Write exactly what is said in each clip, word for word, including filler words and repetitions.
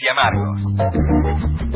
y Amargos.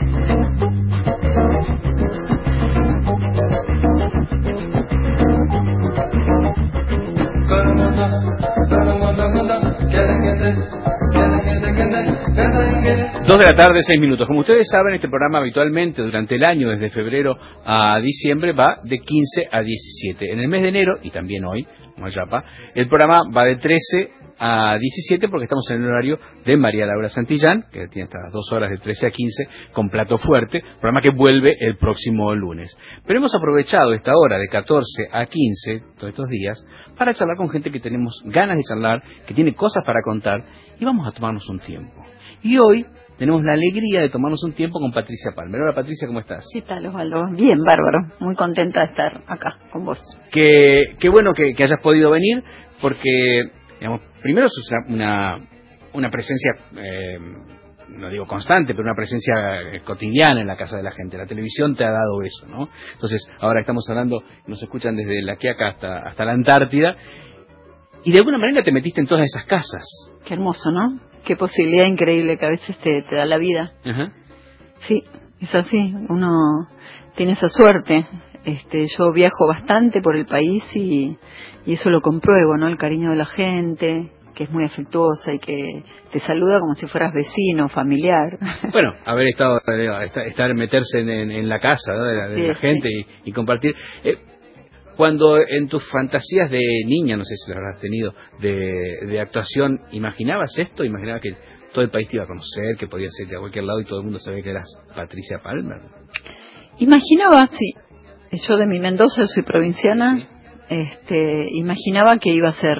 Dos de la tarde, seis minutos. Como ustedes saben, este programa habitualmente durante el año, desde febrero a diciembre, va de quince a diecisiete. En el mes de enero, y también hoy, Mayapa, el programa va de trece a diecisiete porque estamos en el horario de María Laura Santillán, que tiene estas dos horas de trece a quince con Plato Fuerte, programa que vuelve el próximo lunes. Pero hemos aprovechado esta hora de catorce a quince, todos estos días, para charlar con gente que tenemos ganas de charlar, que tiene cosas para contar, y vamos a tomarnos un tiempo. Y hoy tenemos la alegría de tomarnos un tiempo con Patricia Palmer. Hola Patricia, ¿cómo estás? ¿Qué tal, Osvaldo? Bien, bárbaro. Muy contenta de estar acá con vos. Qué, qué bueno que, que hayas podido venir, porque, digamos, primero es una, una, una presencia, eh, no digo constante, pero una presencia eh, cotidiana en la casa de la gente. La televisión te ha dado eso, ¿no? Entonces, ahora estamos hablando, nos escuchan desde la Quiaca hasta, hasta la Antártida, y de alguna manera te metiste en todas esas casas. Qué hermoso, ¿no? Qué posibilidad increíble que a veces te, te da la vida. Ajá. Sí, es así. Uno tiene esa suerte. Este, yo viajo bastante por el país y, y eso lo compruebo, ¿no? El cariño de la gente, que es muy afectuosa y que te saluda como si fueras vecino, familiar. Bueno, haber estado, estar, estar meterse en, en, en la casa, ¿no? de la, de sí, la gente sí. y, y compartir. Eh, Cuando en tus fantasías de niña, no sé si lo habrás tenido, de, de actuación, ¿imaginabas esto? ¿Imaginabas que todo el país te iba a conocer, que podías ir de cualquier lado y todo el mundo sabía que eras Patricia Palmer? Imaginaba, sí. Yo de mi Mendoza, soy provinciana, sí. este, imaginaba que iba a ser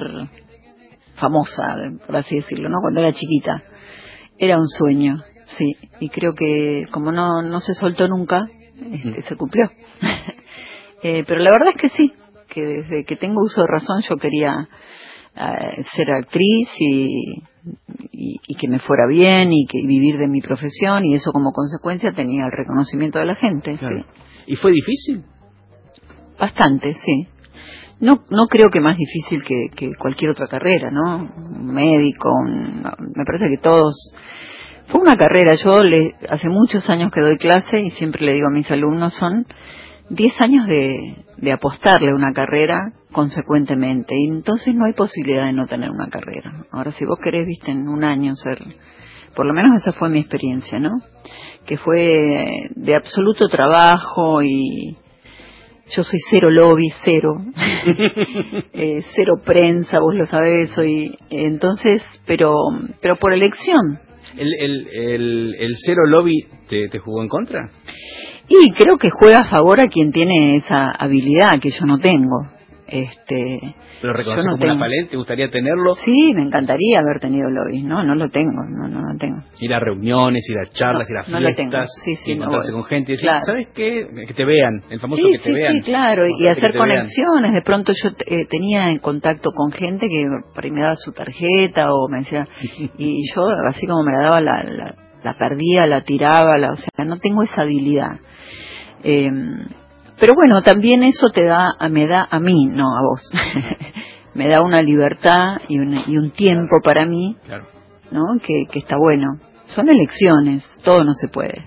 famosa, por así decirlo, ¿no? Cuando era chiquita. Era un sueño, sí. Y creo que como no, no se soltó nunca, este, mm. se cumplió. Eh, pero la verdad es que sí, que desde que tengo uso de razón yo quería uh, ser actriz y, y, y que me fuera bien y que vivir de mi profesión, y eso como consecuencia tenía el reconocimiento de la gente. Claro. ¿Sí? ¿Y fue difícil? Bastante, sí. No no creo que más difícil que, que cualquier otra carrera, ¿no? Un médico, un, me parece que todos... Fue una carrera, yo le, hace muchos años que doy clase y siempre le digo a mis alumnos, son diez años de, de apostarle a una carrera consecuentemente, y entonces no hay posibilidad de no tener una carrera. Ahora, si vos querés, viste, en un año ser, por lo menos esa fue mi experiencia, ¿no? Que fue de absoluto trabajo, y yo soy cero lobby, cero, eh, cero prensa, vos lo sabés, soy, entonces, pero, pero por elección. ¿El, el, el, el cero lobby te, te jugó en contra? Y creo que juega a favor a quien tiene esa habilidad que yo no tengo. Este, ¿Lo reconoces no como tengo. Una paleta? ¿Te gustaría tenerlo? Sí, me encantaría haber tenido lobby. No, no lo tengo, no, no lo tengo. Ir a reuniones, ir a charlas, no, ir a no fiestas, sí, sí, y encontrarse no con gente y decir, claro. ¿sabes qué? Que te vean, el famoso sí, que te sí, vean. Sí, claro, y hacer conexiones. Vean. De pronto yo eh, tenía en contacto con gente que por ahí me daba su tarjeta o me decía, y yo así como me la daba, la, la, la perdía, la tiraba, la, o sea, no tengo esa habilidad. Eh, pero bueno, también eso te da, me da a mí, no a vos, me da una libertad y, una, y un tiempo para mí, claro. ¿no? Que, que está bueno. Son elecciones, todo no se puede.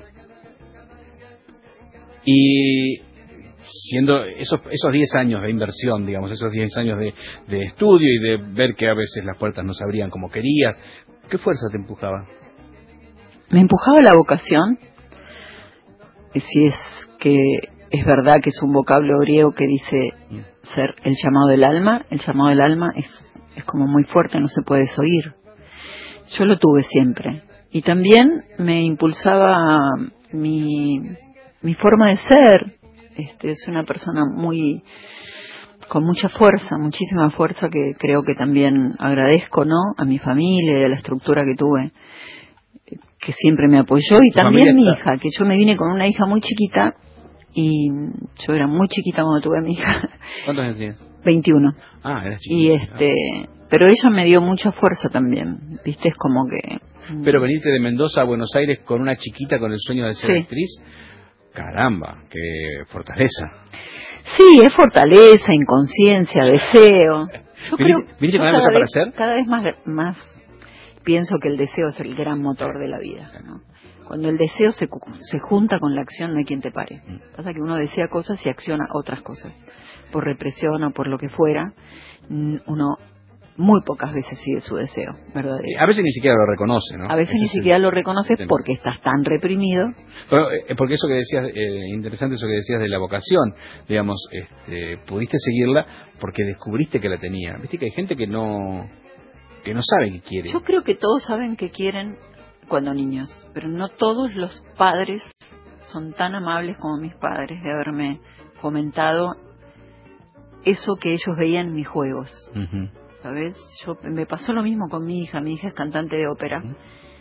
Y siendo esos esos diez años de inversión, digamos, esos diez años de, de estudio y de ver que a veces las puertas no se abrían como querías, ¿qué fuerza te empujaba? Me empujaba la vocación. Si es que es verdad que es un vocablo griego que dice ser el llamado del alma, el llamado del alma es, es como muy fuerte, no se puede desoír. Yo lo tuve siempre. Y también me impulsaba mi, mi forma de ser. Este, es una persona muy, con mucha fuerza, muchísima fuerza, que creo que también agradezco, ¿no? A mi familia y a la estructura que tuve, que siempre me apoyó, y también mi hija, que yo me vine con una hija muy chiquita, y yo era muy chiquita cuando tuve a mi hija. ¿Cuántos años tienes? veintiuno. Ah, eras chiquita. Y este, pero ella me dio mucha fuerza también, viste, es como que... Pero venirte de Mendoza a Buenos Aires con una chiquita con el sueño de ser sí. actriz, caramba, qué fortaleza. Sí, es fortaleza, inconsciencia, deseo. Yo ¿Viniste, creo ¿viniste yo con cada algo vez, para hacer? Cada vez más, más pienso que el deseo es el gran motor de la vida, ¿no? Cuando el deseo se, se junta con la acción, no hay quien te pare. Pasa que uno desea cosas y acciona otras cosas. Por represión o por lo que fuera, uno muy pocas veces sigue su deseo, ¿verdad? Sí, a veces ni siquiera lo reconoce, ¿no? A veces Ese ni es siquiera el... lo reconoces porque estás tan reprimido. Pero, eh, porque eso que decías, eh, interesante eso que decías de la vocación, digamos, este, pudiste seguirla porque descubriste que la tenía. Viste que hay gente que no, que no sabe qué quiere. Yo creo que todos saben qué quieren cuando niños, pero no todos los padres son tan amables como mis padres de haberme fomentado eso que ellos veían en mis juegos. Uh-huh. ¿Sabes? Yo, me pasó lo mismo con mi hija. Mi hija es cantante de ópera. Uh-huh.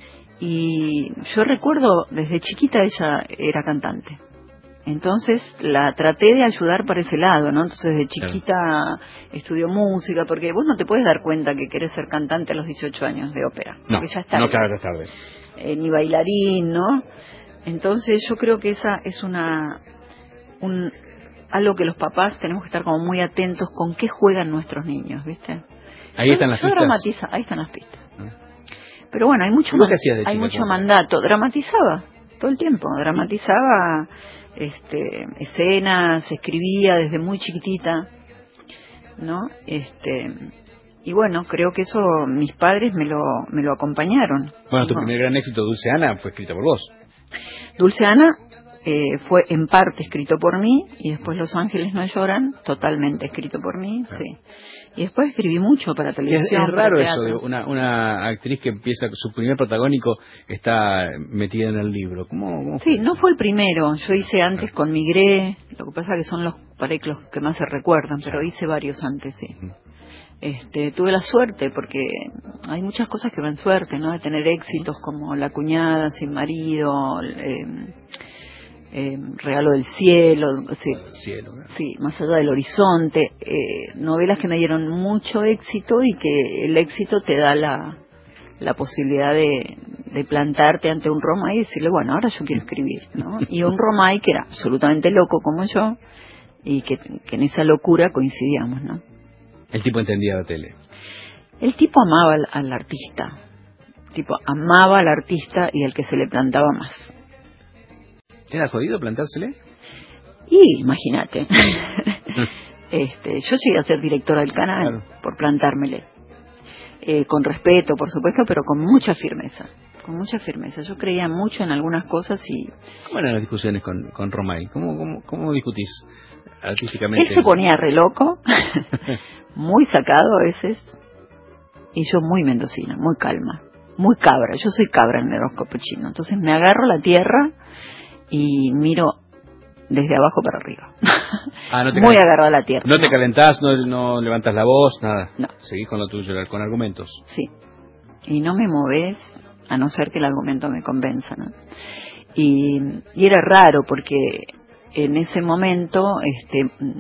Y yo recuerdo, desde chiquita ella era cantante. Entonces la traté de ayudar para ese lado, ¿no? Entonces de chiquita claro. estudió música, porque vos no te puedes dar cuenta que querés ser cantante a los dieciocho años de ópera. No, ya es tarde. no, claro, es tarde. Eh, ni bailarín, ¿no? Entonces yo creo que esa es una... un algo que los papás tenemos que estar como muy atentos con qué juegan nuestros niños, ¿viste? Ahí están las pistas. Dramatiza, ahí están las pistas. Pero bueno, hay mucho, man, de hay mucho mandato. Dramatizaba todo el tiempo, dramatizaba este, escenas, escribía desde muy chiquitita, ¿no? Este, y bueno, creo que eso mis padres me lo me lo acompañaron. Bueno, tu ¿no? primer gran éxito, Dulce Ana, fue escrito por vos. Dulce Ana eh, fue en parte escrito por mí, y después Los Ángeles no lloran, totalmente escrito por mí, claro. Sí. Y después escribí mucho para televisión. Es, es raro para eso, de una, una actriz que empieza, su primer protagónico está metida en el libro. ¿Cómo, cómo sí, no fue el primero. Yo hice antes con Migré, lo que pasa que son los pareclos que más se recuerdan, pero hice varios antes, sí. Uh-huh. Este, tuve la suerte, porque hay muchas cosas que van suerte, ¿no? De tener éxitos como La cuñada, Sin marido, eh, eh, Regalo del cielo, sí, cielo ¿no? Sí, Más allá del horizonte, eh, novelas que me dieron mucho éxito y que el éxito te da la, la posibilidad de, de plantarte ante un Romay y decirle, bueno, ahora yo quiero escribir, ¿no? Y un Romay que era absolutamente loco como yo y que, que en esa locura coincidíamos, ¿no? El tipo entendía la tele. El tipo amaba al, al artista, el tipo amaba al artista y al que se le plantaba más. ¿Era jodido plantársele? Y imagínate, este, yo llegué a ser directora del canal, claro. Por plantármele, eh, con respeto, por supuesto, pero con mucha firmeza, con mucha firmeza. Yo creía mucho en algunas cosas y... ¿Cómo eran las discusiones con, con Romay? ¿Cómo, cómo, cómo discutís artísticamente? Él se ponía re loco, muy sacado a veces, y yo muy mendocina, muy calma, muy cabra. Yo soy cabra en el horóscopo chino, entonces me agarro la tierra y miro desde abajo para arriba. Ah, no te muy agarrado a la tierra. No te no. calentás, no, no levantas la voz, nada. No. Seguís con lo tuyo, con argumentos. Sí. Y no me movés, a no ser que el argumento me convenza, ¿no? Y, y era raro porque en ese momento, este,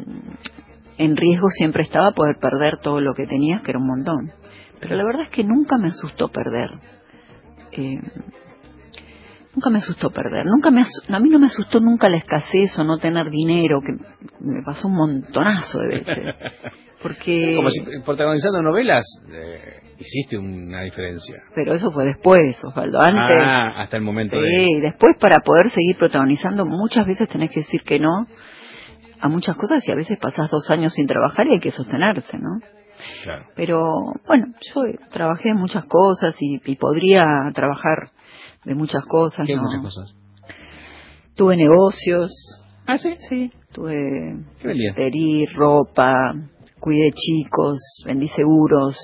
en riesgo siempre estaba poder perder todo lo que tenías, que era un montón. Pero la verdad es que nunca me asustó perder. Eh, Nunca me asustó perder, nunca me a mí no me asustó nunca la escasez o no tener dinero, que me pasó un montonazo de veces. Porque como si protagonizando novelas eh, hiciste una diferencia. Pero eso fue después, Osvaldo, antes. Ah, hasta el momento sí, de... Sí, después para poder seguir protagonizando muchas veces tenés que decir que no a muchas cosas y a veces pasás dos años sin trabajar y hay que sostenerse, ¿no? Claro. Pero bueno, yo trabajé en muchas cosas y, y podría trabajar de muchas cosas. ¿Qué ¿no? muchas cosas? Tuve negocios. ¿Ah, sí? Sí. Tuve ¿Qué vendías? Pedí ropa, cuidé chicos, vendí seguros.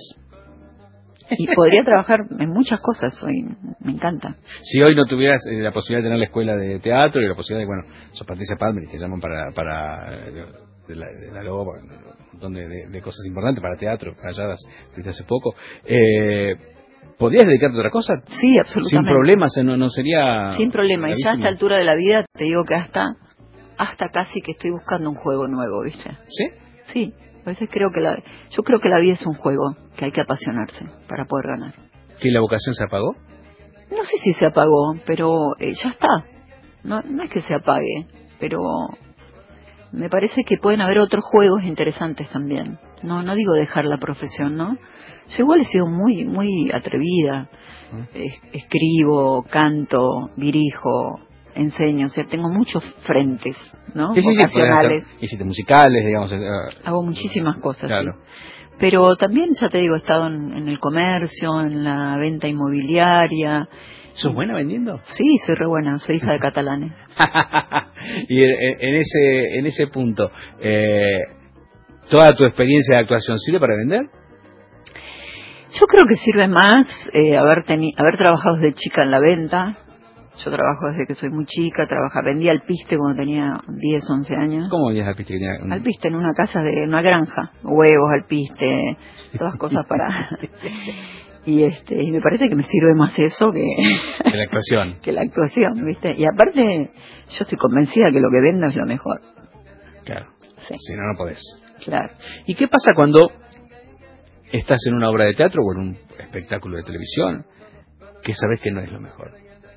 Y podría trabajar en muchas cosas hoy, me encanta. Si hoy no tuvieras eh, la posibilidad de tener la escuela de teatro y la posibilidad de, bueno, sos Patricia Palmer y te llaman para, para de la, de la Lobo, un montón de, de, de cosas importantes para teatro, allá las viste hace poco, eh... ¿podrías dedicarte a otra cosa? Sí, absolutamente. Sin problemas, no, no sería... Sin problema, y ya a esta altura de la vida te digo que hasta hasta casi que estoy buscando un juego nuevo, ¿viste? ¿Sí? Sí, a veces creo que la... Yo creo que la vida es un juego, que hay que apasionarse para poder ganar. ¿Que la vocación se apagó? No sé si se apagó, pero eh, ya está. No, no es que se apague, pero me parece que pueden haber otros juegos interesantes también. no no digo dejar la profesión, ¿no? Yo igual he sido muy muy atrevida. Es, escribo, canto, dirijo, enseño, o sea, tengo muchos frentes, ¿no? Sí, sí, sí, vocacionales. Hacer, hiciste musicales, digamos. Uh, Hago muchísimas cosas, claro. Sí. Pero también, ya te digo, he estado en, en el comercio, en la venta inmobiliaria. ¿Sos buena vendiendo? Sí, soy re buena, soy hija de catalanes. Y en, en ese en ese punto, eh, ¿toda tu experiencia de actuación sirve para vender? Yo creo que sirve más eh, haber, teni haber trabajado desde chica en la venta. Yo trabajo desde que soy muy chica, trabaja, vendía alpiste cuando tenía diez, once años. ¿Cmo vendías alpiste? Un... Alpiste en una casa de una granja, huevos, alpiste, todas cosas para... y este y me parece que me sirve más eso que, que la actuación. que la actuación, ¿viste? Y aparte, yo estoy convencida que lo que vendo es lo mejor. Claro, sí. Si no, no podés. Claro. ¿Y qué pasa cuando estás en una obra de teatro o en un espectáculo de televisión que sabes que no es lo mejor?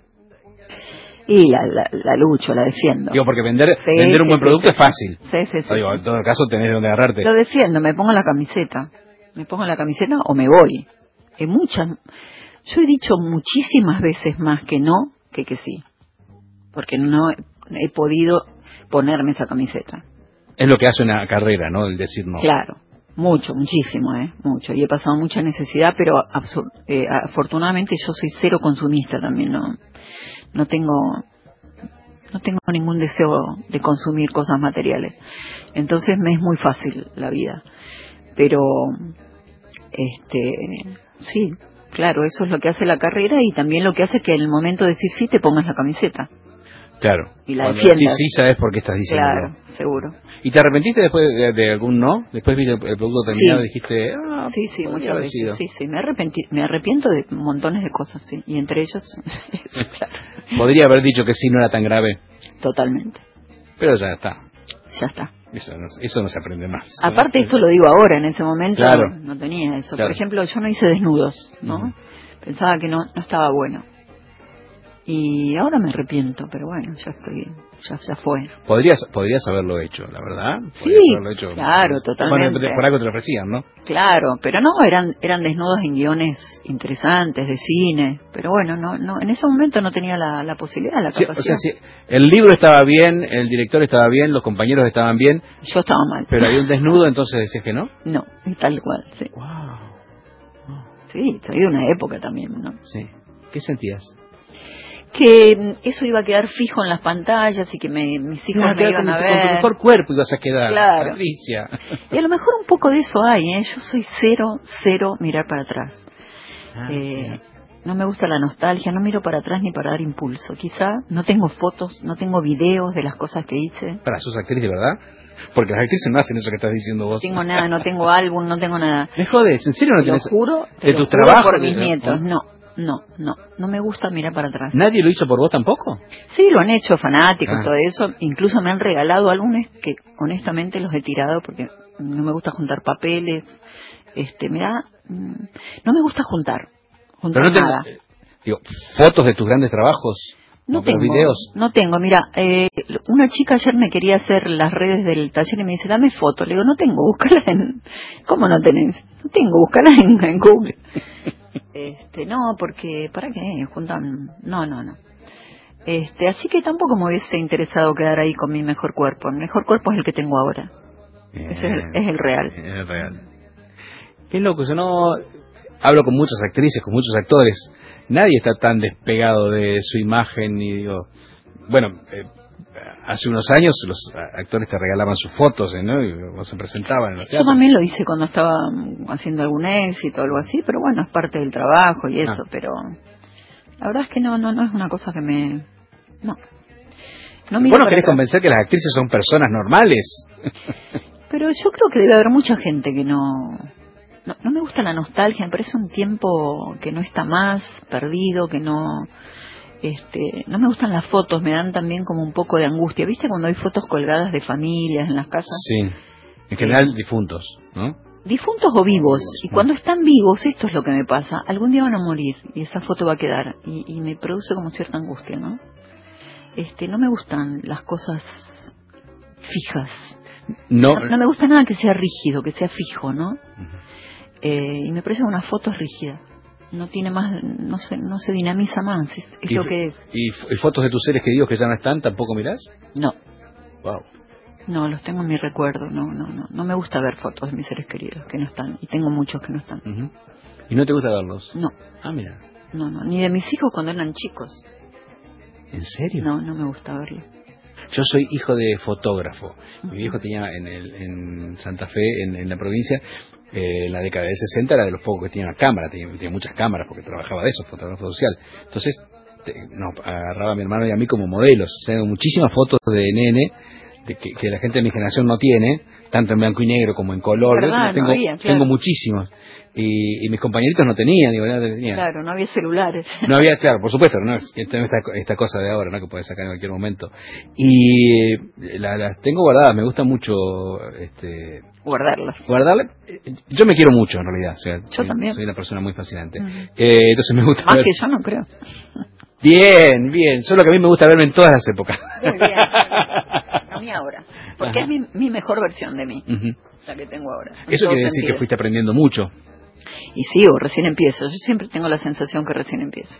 Y la, la, la lucho, la defiendo. Digo, porque vender sí, vender un sí, buen sí, producto sí, es fácil. Sí, sí, sí. Digo, en todo caso tenés donde agarrarte. Lo defiendo, me pongo la camiseta. Me pongo la camiseta o me voy. Hay muchas. Yo he dicho muchísimas veces más que no que que sí. Porque no he, he podido ponerme esa camiseta. Es lo que hace una carrera, ¿no? El decir no. Claro. Mucho, muchísimo, ¿eh? Mucho. Y he pasado mucha necesidad, pero eh, afortunadamente yo soy cero consumista también, ¿no? No tengo... No tengo ningún deseo de consumir cosas materiales. Entonces me es muy fácil la vida. Pero, este, sí, claro, eso es lo que hace la carrera y también lo que hace que en el momento de decir sí te pongas la camiseta. Claro. Y la Cuando defiendas. Sí, sí, sabes por qué estás diciendo. Claro, seguro. ¿Y te arrepentiste después de, de algún no? Después viste el producto terminado sí. y dijiste, ah, sí, sí, muchas veces. Sido. Sí, sí, me arrepentí, me arrepiento de montones de cosas, sí. Y entre ellos, eso, claro. Podría haber dicho que sí, no era tan grave. Totalmente. Pero ya está. Ya está. Eso no, eso no se aprende más. Aparte, esto lo digo ahora, en ese momento claro. no, no tenía eso. Claro. Por ejemplo, yo no hice desnudos, ¿no? Uh-huh. Pensaba que no, no estaba bueno. Y ahora me arrepiento, pero bueno, ya estoy, ya, ya fue. Podrías, podrías haberlo hecho, la verdad. Sí, haberlo hecho, claro, pues, totalmente. Por, por algo te lo ofrecían, ¿no? Claro, pero no, eran eran desnudos en guiones interesantes, de cine. Pero bueno, no no en ese momento no tenía la, la posibilidad, la capacidad. Sí, o sea, sí, el libro estaba bien, el director estaba bien, los compañeros estaban bien. Yo estaba mal. Pero había un desnudo, entonces decías que no. No, tal cual, sí. Wow. wow. Sí, soy de una época también, ¿no? Sí. ¿Qué sentías? Que eso iba a quedar fijo en las pantallas y que me, mis hijos no, me iban a ver. Con tu mejor cuerpo ibas a quedar, claro. Patricia. Y a lo mejor un poco de eso hay, ¿eh? Yo soy cero, cero mirar para atrás. Ah, eh, no me gusta la nostalgia, no miro para atrás ni para dar impulso. Quizá no tengo fotos, no tengo videos de las cosas que hice. ¿Para sos actriz de verdad? Porque las actrices no hacen eso que estás diciendo vos. No tengo nada, no tengo álbum, no tengo nada. ¿Me jodes? ¿En serio no te tienes? Lo juro, te ¿De lo tus juro trabajos? por mis de... nietos, no. No, no, no me gusta mirar para atrás. ¿Nadie lo hizo por vos tampoco? Sí, lo han hecho fanáticos, ah. todo eso. Incluso me han regalado álbumes que honestamente los he tirado porque no me gusta juntar papeles. Este, me da... No me gusta juntar. Juntar Pero no nada. Te, digo, fotos de tus grandes trabajos. No, no tengo, videos. no tengo, mira, eh, una chica ayer me quería hacer las redes del taller y me dice, dame foto. Le digo, no tengo, búscala en... ¿Cómo no tenés? No tengo, búscala en, en Google. Este, no, porque, ¿para qué? Juntan, no, no, no. Este, así que tampoco me hubiese interesado quedar ahí con mi mejor cuerpo. El mejor cuerpo es el que tengo ahora. Bien, Ese es el, es el real. Es el real. Qué loco, yo no... Hablo con muchas actrices, con muchos actores. Nadie está tan despegado de su imagen y digo... Bueno, eh, hace unos años los actores te regalaban sus fotos, ¿no? Y se presentaban en los teatros. Yo también lo hice cuando estaba haciendo algún éxito o algo así, pero bueno, es parte del trabajo y eso, ah. pero la verdad es que no, no, no es una cosa que me... No. no ¿Vos no querés convencer que las actrices son personas normales? Pero yo creo que debe haber mucha gente que no... No, no me gusta la nostalgia, me parece un tiempo que no está más, perdido, que no... Este, no me gustan las fotos, me dan también como un poco de angustia. ¿Viste cuando hay fotos colgadas de familias en las casas? Sí, en general sí. Difuntos, ¿no? Difuntos o vivos. Y cuando están vivos, esto es lo que me pasa. Algún día van a morir y esa foto va a quedar. Y, y me produce como cierta angustia, ¿no? Este, no me gustan las cosas fijas. No, No, no me gusta nada que sea rígido, que sea fijo, ¿no? Uh-huh. Eh, y me parece que una foto es rígida. No tiene más, no se, no se dinamiza más, es, es ¿Y, lo que es. ¿Y, ¿Y fotos de tus seres queridos que ya no están, tampoco mirás? No. Wow. No, los tengo en mi recuerdo, no, no, no. No me gusta ver fotos de mis seres queridos que no están, y tengo muchos que no están. Uh-huh. ¿Y no te gusta verlos? No. Ah, mira. No, no, ni de mis hijos cuando eran chicos. ¿En serio? No, no me gusta verlos. Yo soy hijo de fotógrafo. Mi viejo tenía en, el, en Santa Fe, en, en la provincia, eh, en la década del sesenta, era de los pocos que tenía una cámara, tenía, tenía muchas cámaras porque trabajaba de eso, fotógrafo social. Entonces te, nos agarraba a mi hermano y a mí como modelos. O sea, muchísimas fotos de nene de que, que la gente de mi generación no tiene, tanto en blanco y negro como en color. ¿Verdad? Yo tengo, No había, claro. tengo muchísimos. Y, y mis compañeritos no tenían, digo, no tenían. Claro, no había celulares. No había, claro, por supuesto, no esta, esta cosa de ahora, ¿no? Que puedes sacar en cualquier momento. Y las la tengo guardadas, me gusta mucho este guardarlas. Guardarlas. Yo me quiero mucho, en realidad. O sea, yo soy, también. Soy una persona muy fascinante. Uh-huh. eh, entonces me gusta Más ver... que yo no creo. Bien, bien. Solo que a mí me gusta verme en todas las épocas. Muy bien. A mí ahora. Porque Ajá. es mi, mi mejor versión de mí. Uh-huh. La que tengo ahora. Eso quiere decir que fuiste aprendiendo mucho. Y sigo, recién empiezo. Yo siempre tengo la sensación que recién empiezo.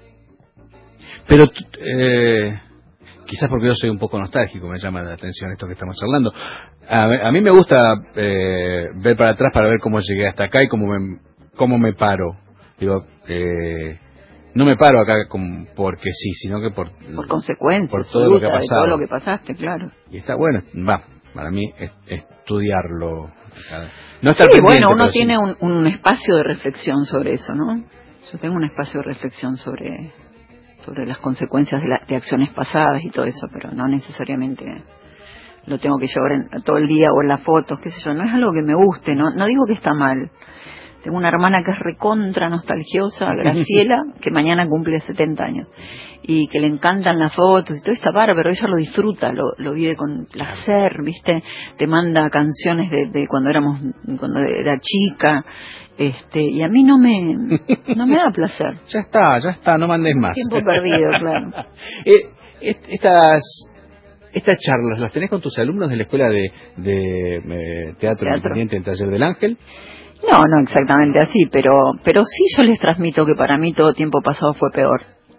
Pero eh, quizás porque yo soy un poco nostálgico, me llama la atención esto que estamos charlando. A, a mí me gusta eh, ver para atrás para ver cómo llegué hasta acá y cómo me, cómo me paro. Digo, eh, no me paro acá con, porque sí, sino que por... Por consecuencias. Por todo lo que ha pasado. De todo lo que pasaste, claro. Y está bueno, va, para mí es, estudiarlo... No estar sí, pendiente, bueno, uno tiene sí. un, un espacio de reflexión sobre eso, ¿no? Yo tengo un espacio de reflexión sobre sobre las consecuencias de, la, de acciones pasadas y todo eso, pero no necesariamente lo tengo que llevar en, todo el día o en las fotos, qué sé yo. No es algo que me guste, no no digo que está mal. Tengo una hermana que es recontra nostalgiosa, Graciela, que mañana cumple setenta años, y que le encantan las fotos y todo está bárbaro, pero ella lo disfruta, lo, lo vive con placer, ¿viste? Te manda canciones de, de cuando éramos, cuando era chica, este, y a mí no me, no me da placer. Ya está, ya está, no mandes más. Tiempo perdido, claro. eh, estas... Estas charlas, ¿las tenés con tus alumnos de la escuela de, de eh, teatro, teatro independiente, el Taller del Ángel? No, no exactamente así, pero pero sí yo les transmito que para mí todo tiempo pasado fue peor.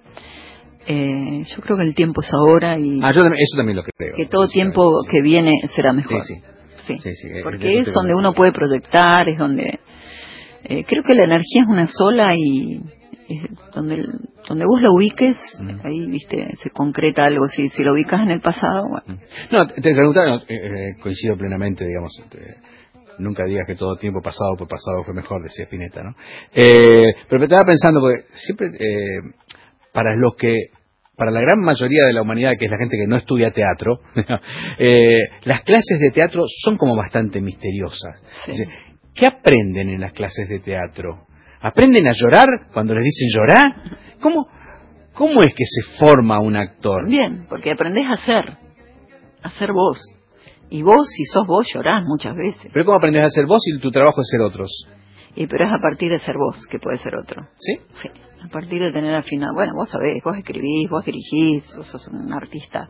Eh, yo creo que el tiempo es ahora y... Ah, yo también, eso también lo creo. Que todo tiempo sí. que viene será mejor. Sí, sí. sí. sí, sí Porque es donde uno puede proyectar, es donde... Eh, creo que la energía es una sola y... Es donde donde vos la ubiques, mm. ahí, viste, se concreta algo. Si si lo ubicas en el pasado, bueno. No, te preguntaba, no, eh, coincido plenamente, digamos... Te, nunca digas que todo tiempo pasado por pasado fue mejor, decía Spinetta, ¿no? Eh, pero me estaba pensando, porque siempre, eh, para los que, para la gran mayoría de la humanidad, que es la gente que no estudia teatro, eh, las clases de teatro son como bastante misteriosas. Sí. Dice, ¿qué aprenden en las clases de teatro? ¿Aprenden a llorar cuando les dicen llorar? ¿Cómo, cómo es que se forma un actor? Bien, porque aprendés a ser, a ser vos. Y vos, si sos vos, llorás muchas veces. ¿Pero cómo aprendés a ser vos y tu trabajo es ser otros? Y pero es a partir de ser vos, que puede ser otro. ¿Sí? Sí, a partir de tener al final... Bueno, vos sabés, vos escribís, vos dirigís, vos sos un artista.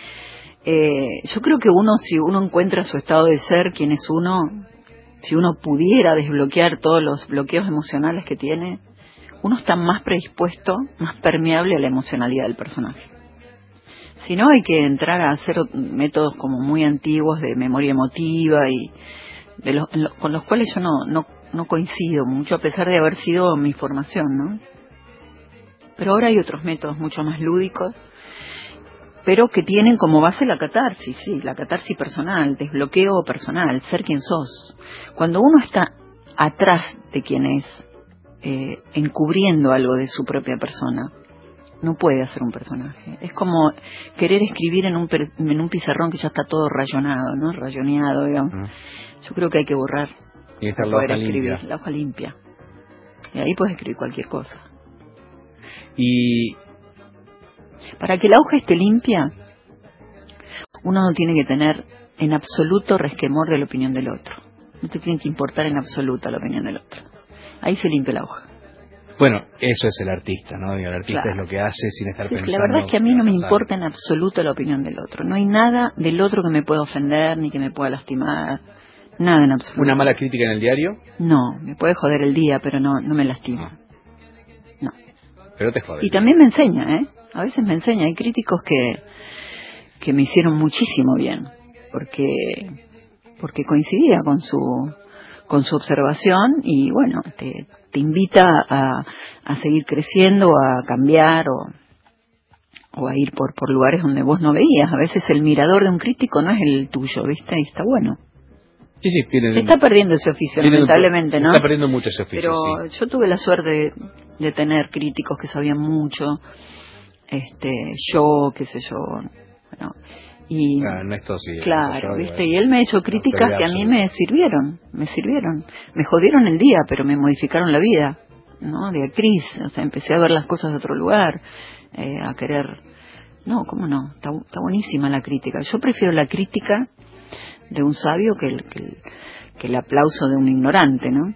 Eh, yo creo que uno, si uno encuentra su estado de ser, quién es uno, si uno pudiera desbloquear todos los bloqueos emocionales que tiene, uno está más predispuesto, más permeable a la emocionalidad del personaje. Si no, hay que entrar a hacer métodos como muy antiguos de memoria emotiva y de los, lo, con los cuales yo no, no, no coincido mucho, a pesar de haber sido mi formación, ¿no? Pero ahora hay otros métodos mucho más lúdicos, pero que tienen como base la catarsis, sí, la catarsis personal, desbloqueo personal, ser quien sos. Cuando uno está atrás de quien es, eh, encubriendo algo de su propia persona, no puede hacer un personaje. Es como querer escribir en un per, en un pizarrón que ya está todo rayonado, ¿no? Rayoneado, digamos. Uh-huh. Yo creo que hay que borrar. Y dejar la hoja escribir, limpia. La hoja limpia. Y ahí puedes escribir cualquier cosa. Y para que la hoja esté limpia, uno no tiene que tener en absoluto resquemor de la opinión del otro. No te tiene que importar en absoluto la opinión del otro. Ahí se limpia la hoja. Bueno, eso es el artista, ¿no? El artista Claro. es lo que hace sin estar Sí, pensando. la verdad es que a mí no me pasar. importa en absoluto la opinión del otro. No hay nada del otro que me pueda ofender ni que me pueda lastimar. Nada en absoluto. ¿Una mala crítica en el diario? No, me puede joder el día, pero no, no me lastima. No. Pero te jode. Y también me enseña, ¿eh? A veces me enseña. Hay críticos que, que me hicieron muchísimo bien, porque, porque coincidía con su, con su observación y bueno, te, te invita a, a seguir creciendo, a cambiar o, o a ir por, por lugares donde vos no veías. A veces el mirador de un crítico no es el tuyo, ¿viste? Y está bueno. Sí, sí, tienen, Se está perdiendo ese oficio, tienen, lamentablemente, se ¿no? Se está perdiendo mucho ese oficio, Pero sí. yo tuve la suerte de, de tener críticos que sabían mucho, este, yo, qué sé yo, bueno, y Ah, Ernesto, sí, claro, Ernesto, viste, igual. y él me ha hecho críticas que a mí me sirvieron, me sirvieron, me jodieron el día, pero me modificaron la vida, ¿no? De actriz, o sea, empecé a ver las cosas de otro lugar, eh, a querer, no, cómo no, está, está buenísima la crítica. Yo prefiero la crítica de un sabio que el, que el, que el aplauso de un ignorante, ¿no?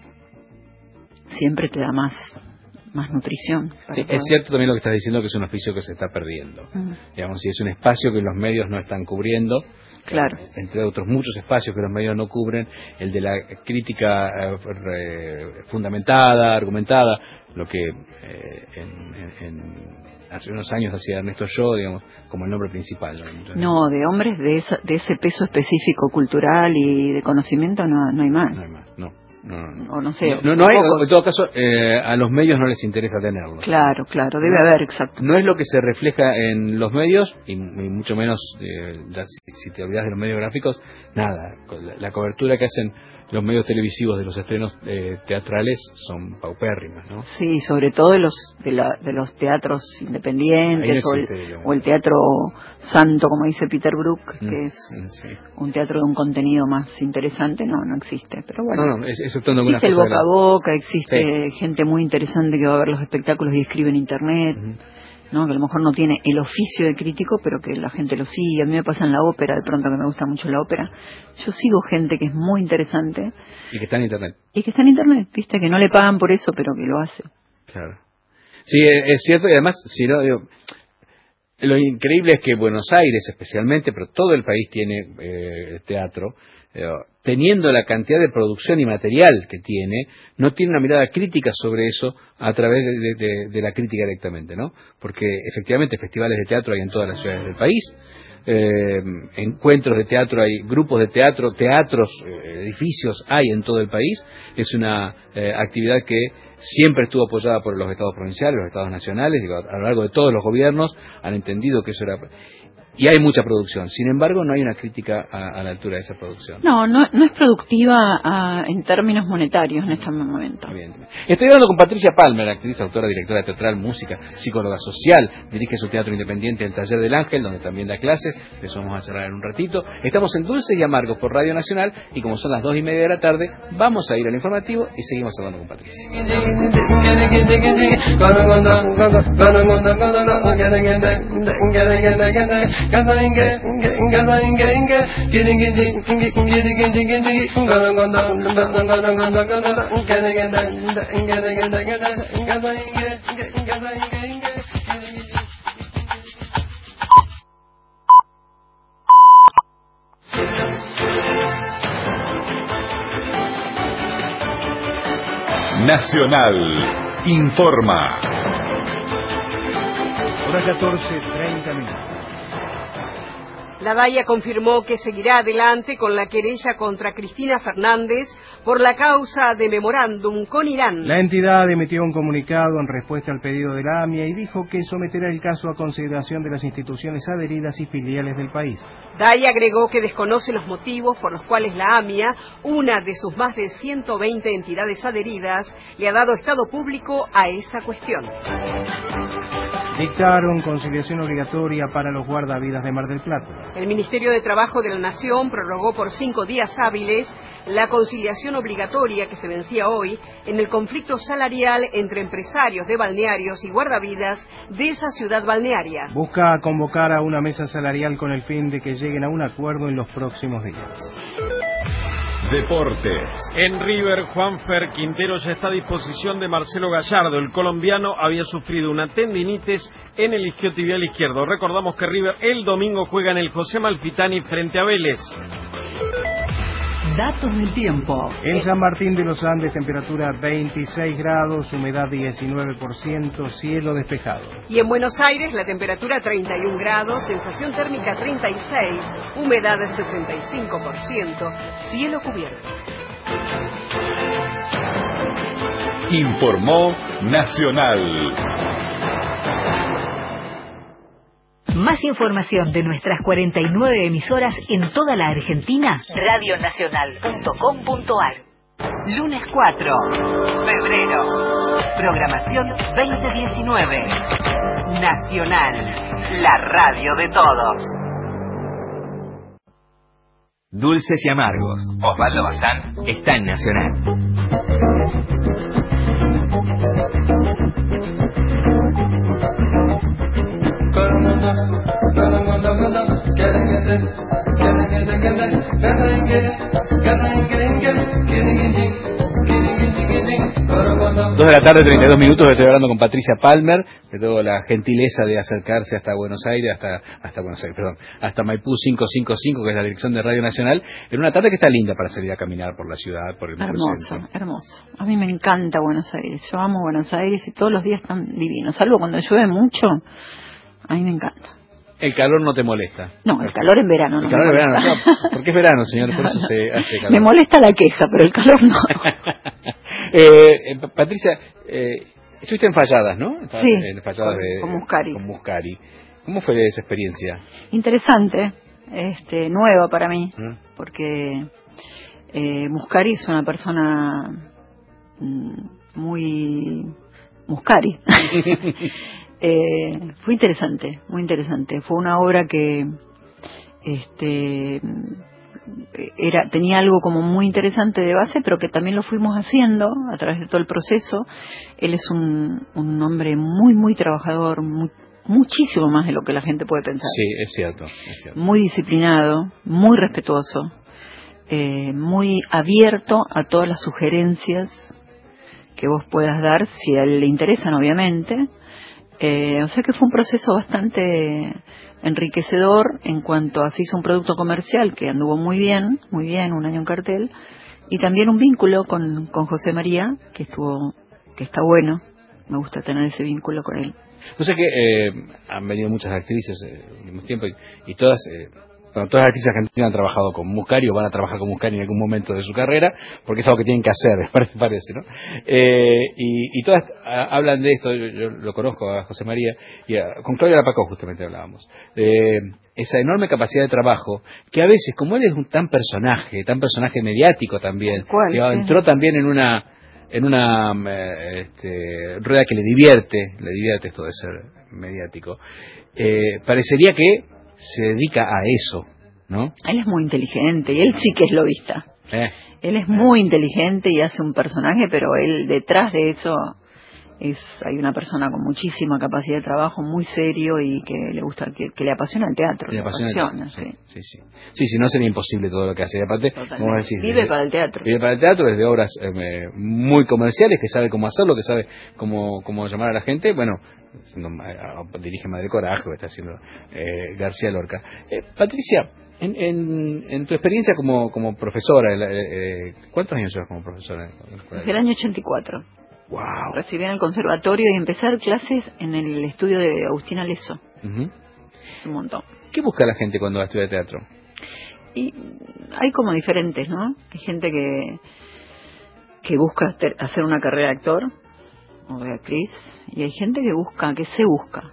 Siempre te da más más nutrición. Sí, es cierto también lo que estás diciendo, que es un oficio que se está perdiendo. Mm. Digamos, si es un espacio que los medios no están cubriendo, claro, entre otros muchos espacios que los medios no cubren, el de la crítica eh, re, fundamentada, argumentada, lo que eh, en, en, en hace unos años hacía Ernesto Yo, digamos, como el nombre principal. ¿no? No, de hombres de, esa, de ese peso específico cultural y de conocimiento no, no hay más. No hay más, no. No, no, o no sé, no, no hay, en todo caso, eh, a los medios no les interesa tenerlo. Claro, claro, debe haber, exacto. No es lo que se refleja en los medios, y, y mucho menos, eh, ya, si, si te olvidas de los medios gráficos, nada. La, la cobertura que hacen los medios televisivos de los estrenos eh, teatrales son paupérrimas, ¿no? Sí, sobre todo de los de, la, de los teatros independientes no existe, o, el, o el teatro santo, como dice Peter Brook, mm, que es sí. un teatro de un contenido más interesante, no, no existe. Pero bueno, no, no, es, existe el boca a boca, existe sí. gente muy interesante que va a ver los espectáculos y escribe en internet. Uh-huh. ¿No? Que a lo mejor no tiene el oficio de crítico, pero que la gente lo sigue. A mí me pasa en la ópera, de pronto que me gusta mucho la ópera. Yo sigo gente que es muy interesante. Y que está en internet. Y que está en internet, viste, que no le pagan por eso, pero que lo hace. Claro. Sí, es cierto, y además, si no, digo, lo increíble es que Buenos Aires especialmente, pero todo el país tiene eh, teatro, eh, teniendo la cantidad de producción y material que tiene, no tiene una mirada crítica sobre eso a través de, de, de la crítica directamente, ¿no? Porque efectivamente festivales de teatro hay en todas las ciudades del país, eh, encuentros de teatro hay, grupos de teatro, teatros, eh, edificios hay en todo el país. Es una eh, actividad que siempre estuvo apoyada por los estados provinciales, los estados nacionales, digo, a lo largo de todos los gobiernos han entendido que eso era... Y hay mucha producción, sin embargo no hay una crítica a, a la altura de esa producción. No, no, no es productiva a, en términos monetarios en este momento. Estoy hablando con Patricia Palmer, actriz, autora, directora teatral, música, psicóloga social, dirige su teatro independiente El Taller del Ángel, donde también da clases, de eso vamos a charlar en un ratito. Estamos en Dulces y Amargos por Radio Nacional y como son las dos y media de la tarde, vamos a ir al informativo y seguimos hablando con Patricia. Nacional informa. Hora catorce, treinta minutos. La D A I A confirmó que seguirá adelante con la querella contra Cristina Fernández por la causa de memorándum con Irán. La entidad emitió un comunicado en respuesta al pedido de la A M I A y dijo que someterá el caso a consideración de las instituciones adheridas y filiales del país. D A I A agregó que desconoce los motivos por los cuales la A M I A, una de sus más de ciento veinte entidades adheridas, le ha dado estado público a esa cuestión. Dictaron conciliación obligatoria para los guardavidas de Mar del Plata. El Ministerio de Trabajo de la Nación prorrogó por cinco días hábiles la conciliación obligatoria que se vencía hoy en el conflicto salarial entre empresarios de balnearios y guardavidas de esa ciudad balnearia. Busca convocar a una mesa salarial con el fin de que lleguen a un acuerdo en los próximos días. deportes. En River, Juanfer Quintero ya está a disposición de Marcelo Gallardo. El colombiano había sufrido una tendinitis en el isquiotibial izquierdo. Recordamos que River el domingo juega en el José Amalfitani frente a Vélez. Datos del tiempo. En San Martín de los Andes, temperatura veintiséis grados, humedad diecinueve por ciento, cielo despejado. Y en Buenos Aires, la temperatura treinta y un grados, sensación térmica treinta y seis, humedad de sesenta y cinco por ciento, cielo cubierto. Informó Nacional. Más información de nuestras cuarenta y nueve emisoras en toda la Argentina, radionacional punto com punto ar. Lunes cuatro de febrero. Programación veinte diecinueve. Nacional, la radio de todos. Dulces y amargos. Osvaldo Bazán está en Nacional. Dos de la tarde, treinta y dos minutos, estoy hablando con Patricia Palmer, que tuvo la gentileza de acercarse hasta Buenos Aires, hasta hasta Buenos Aires, perdón, hasta Maipú quinientos cincuenta y cinco, que es la dirección de Radio Nacional, en una tarde que está linda para salir a caminar por la ciudad, por el Hermoso, hermoso. A mí me encanta Buenos Aires, yo amo Buenos Aires y todos los días están divinos, salvo cuando llueve mucho, a mí me encanta. El calor no te molesta. No, el calor en verano no. El calor me en verano, no, porque es verano, señor, por no, eso no. se hace calor. Me molesta la queja, pero el calor no. eh, eh, Patricia, eh, estuviste en Falladas, ¿no? Estabas sí, en Falladas con, de, con Muscari. Con Muscari. ¿Cómo fue esa experiencia? Interesante, este, nueva para mí, ¿Mm? porque eh, Muscari es una persona mm, muy Muscari. Eh, fue interesante, muy interesante. Fue una obra que este era tenía algo como muy interesante de base, pero que también lo fuimos haciendo a través de todo el proceso. Él es un, un hombre muy, muy trabajador, muy, muchísimo más de lo que la gente puede pensar. Sí, es cierto, es cierto. Muy disciplinado, muy respetuoso, eh, muy abierto a todas las sugerencias que vos puedas dar, si a él le interesan, obviamente. Eh, o sea que fue un proceso bastante enriquecedor en cuanto a se hizo un producto comercial que anduvo muy bien, muy bien, un año en cartel, y también un vínculo con, con José María, que estuvo, que está bueno, me gusta tener ese vínculo con él. O sea que eh, han venido muchas actrices eh, al mismo tiempo y, y todas... Eh, Bueno, todas las actrices argentinas han trabajado con Muscari o van a trabajar con Muscari en algún momento de su carrera, porque es algo que tienen que hacer, parece, parece ¿no? Eh, y, y todas a, hablan de esto, yo, yo lo conozco a José María, y a, con Claudia Lapacó justamente hablábamos, de esa enorme capacidad de trabajo, que a veces, como él es un tan personaje, tan personaje mediático también, ¿Cuál? que Sí. entró también en una en una eh, este, rueda que le divierte, le divierte esto de ser mediático, eh, parecería que se dedica a eso, ¿no? Él es muy inteligente y él sí que es lobista. Eh. Él es muy inteligente y hace un personaje, pero él detrás de eso es hay una persona con muchísima capacidad de trabajo, muy serio y que le gusta, que, que le apasiona el teatro. Le apasiona, el teatro, sí. Sí, sí. Sí, si no sería imposible todo lo que hace. Y aparte, como decís, vive desde, para el teatro. Vive para el teatro, desde obras eh, muy comerciales, que sabe cómo hacerlo, que sabe cómo, cómo llamar a la gente. Bueno, dirige Madre Coraje, que está haciendo eh, García Lorca. Eh, Patricia, en, en, en tu experiencia como, como profesora, eh, ¿cuántos años llevas como profesora? Desde el año ochenta y cuatro. Wow. Recibí en el conservatorio y empecé a dar clases en el estudio de Agustina Leso. Uh-huh. Es un montón. ¿Qué busca la gente cuando va a estudiar teatro? Y hay como diferentes, ¿no? Hay gente que que busca ter- hacer una carrera de actor o de actriz, y hay gente que busca, que se busca.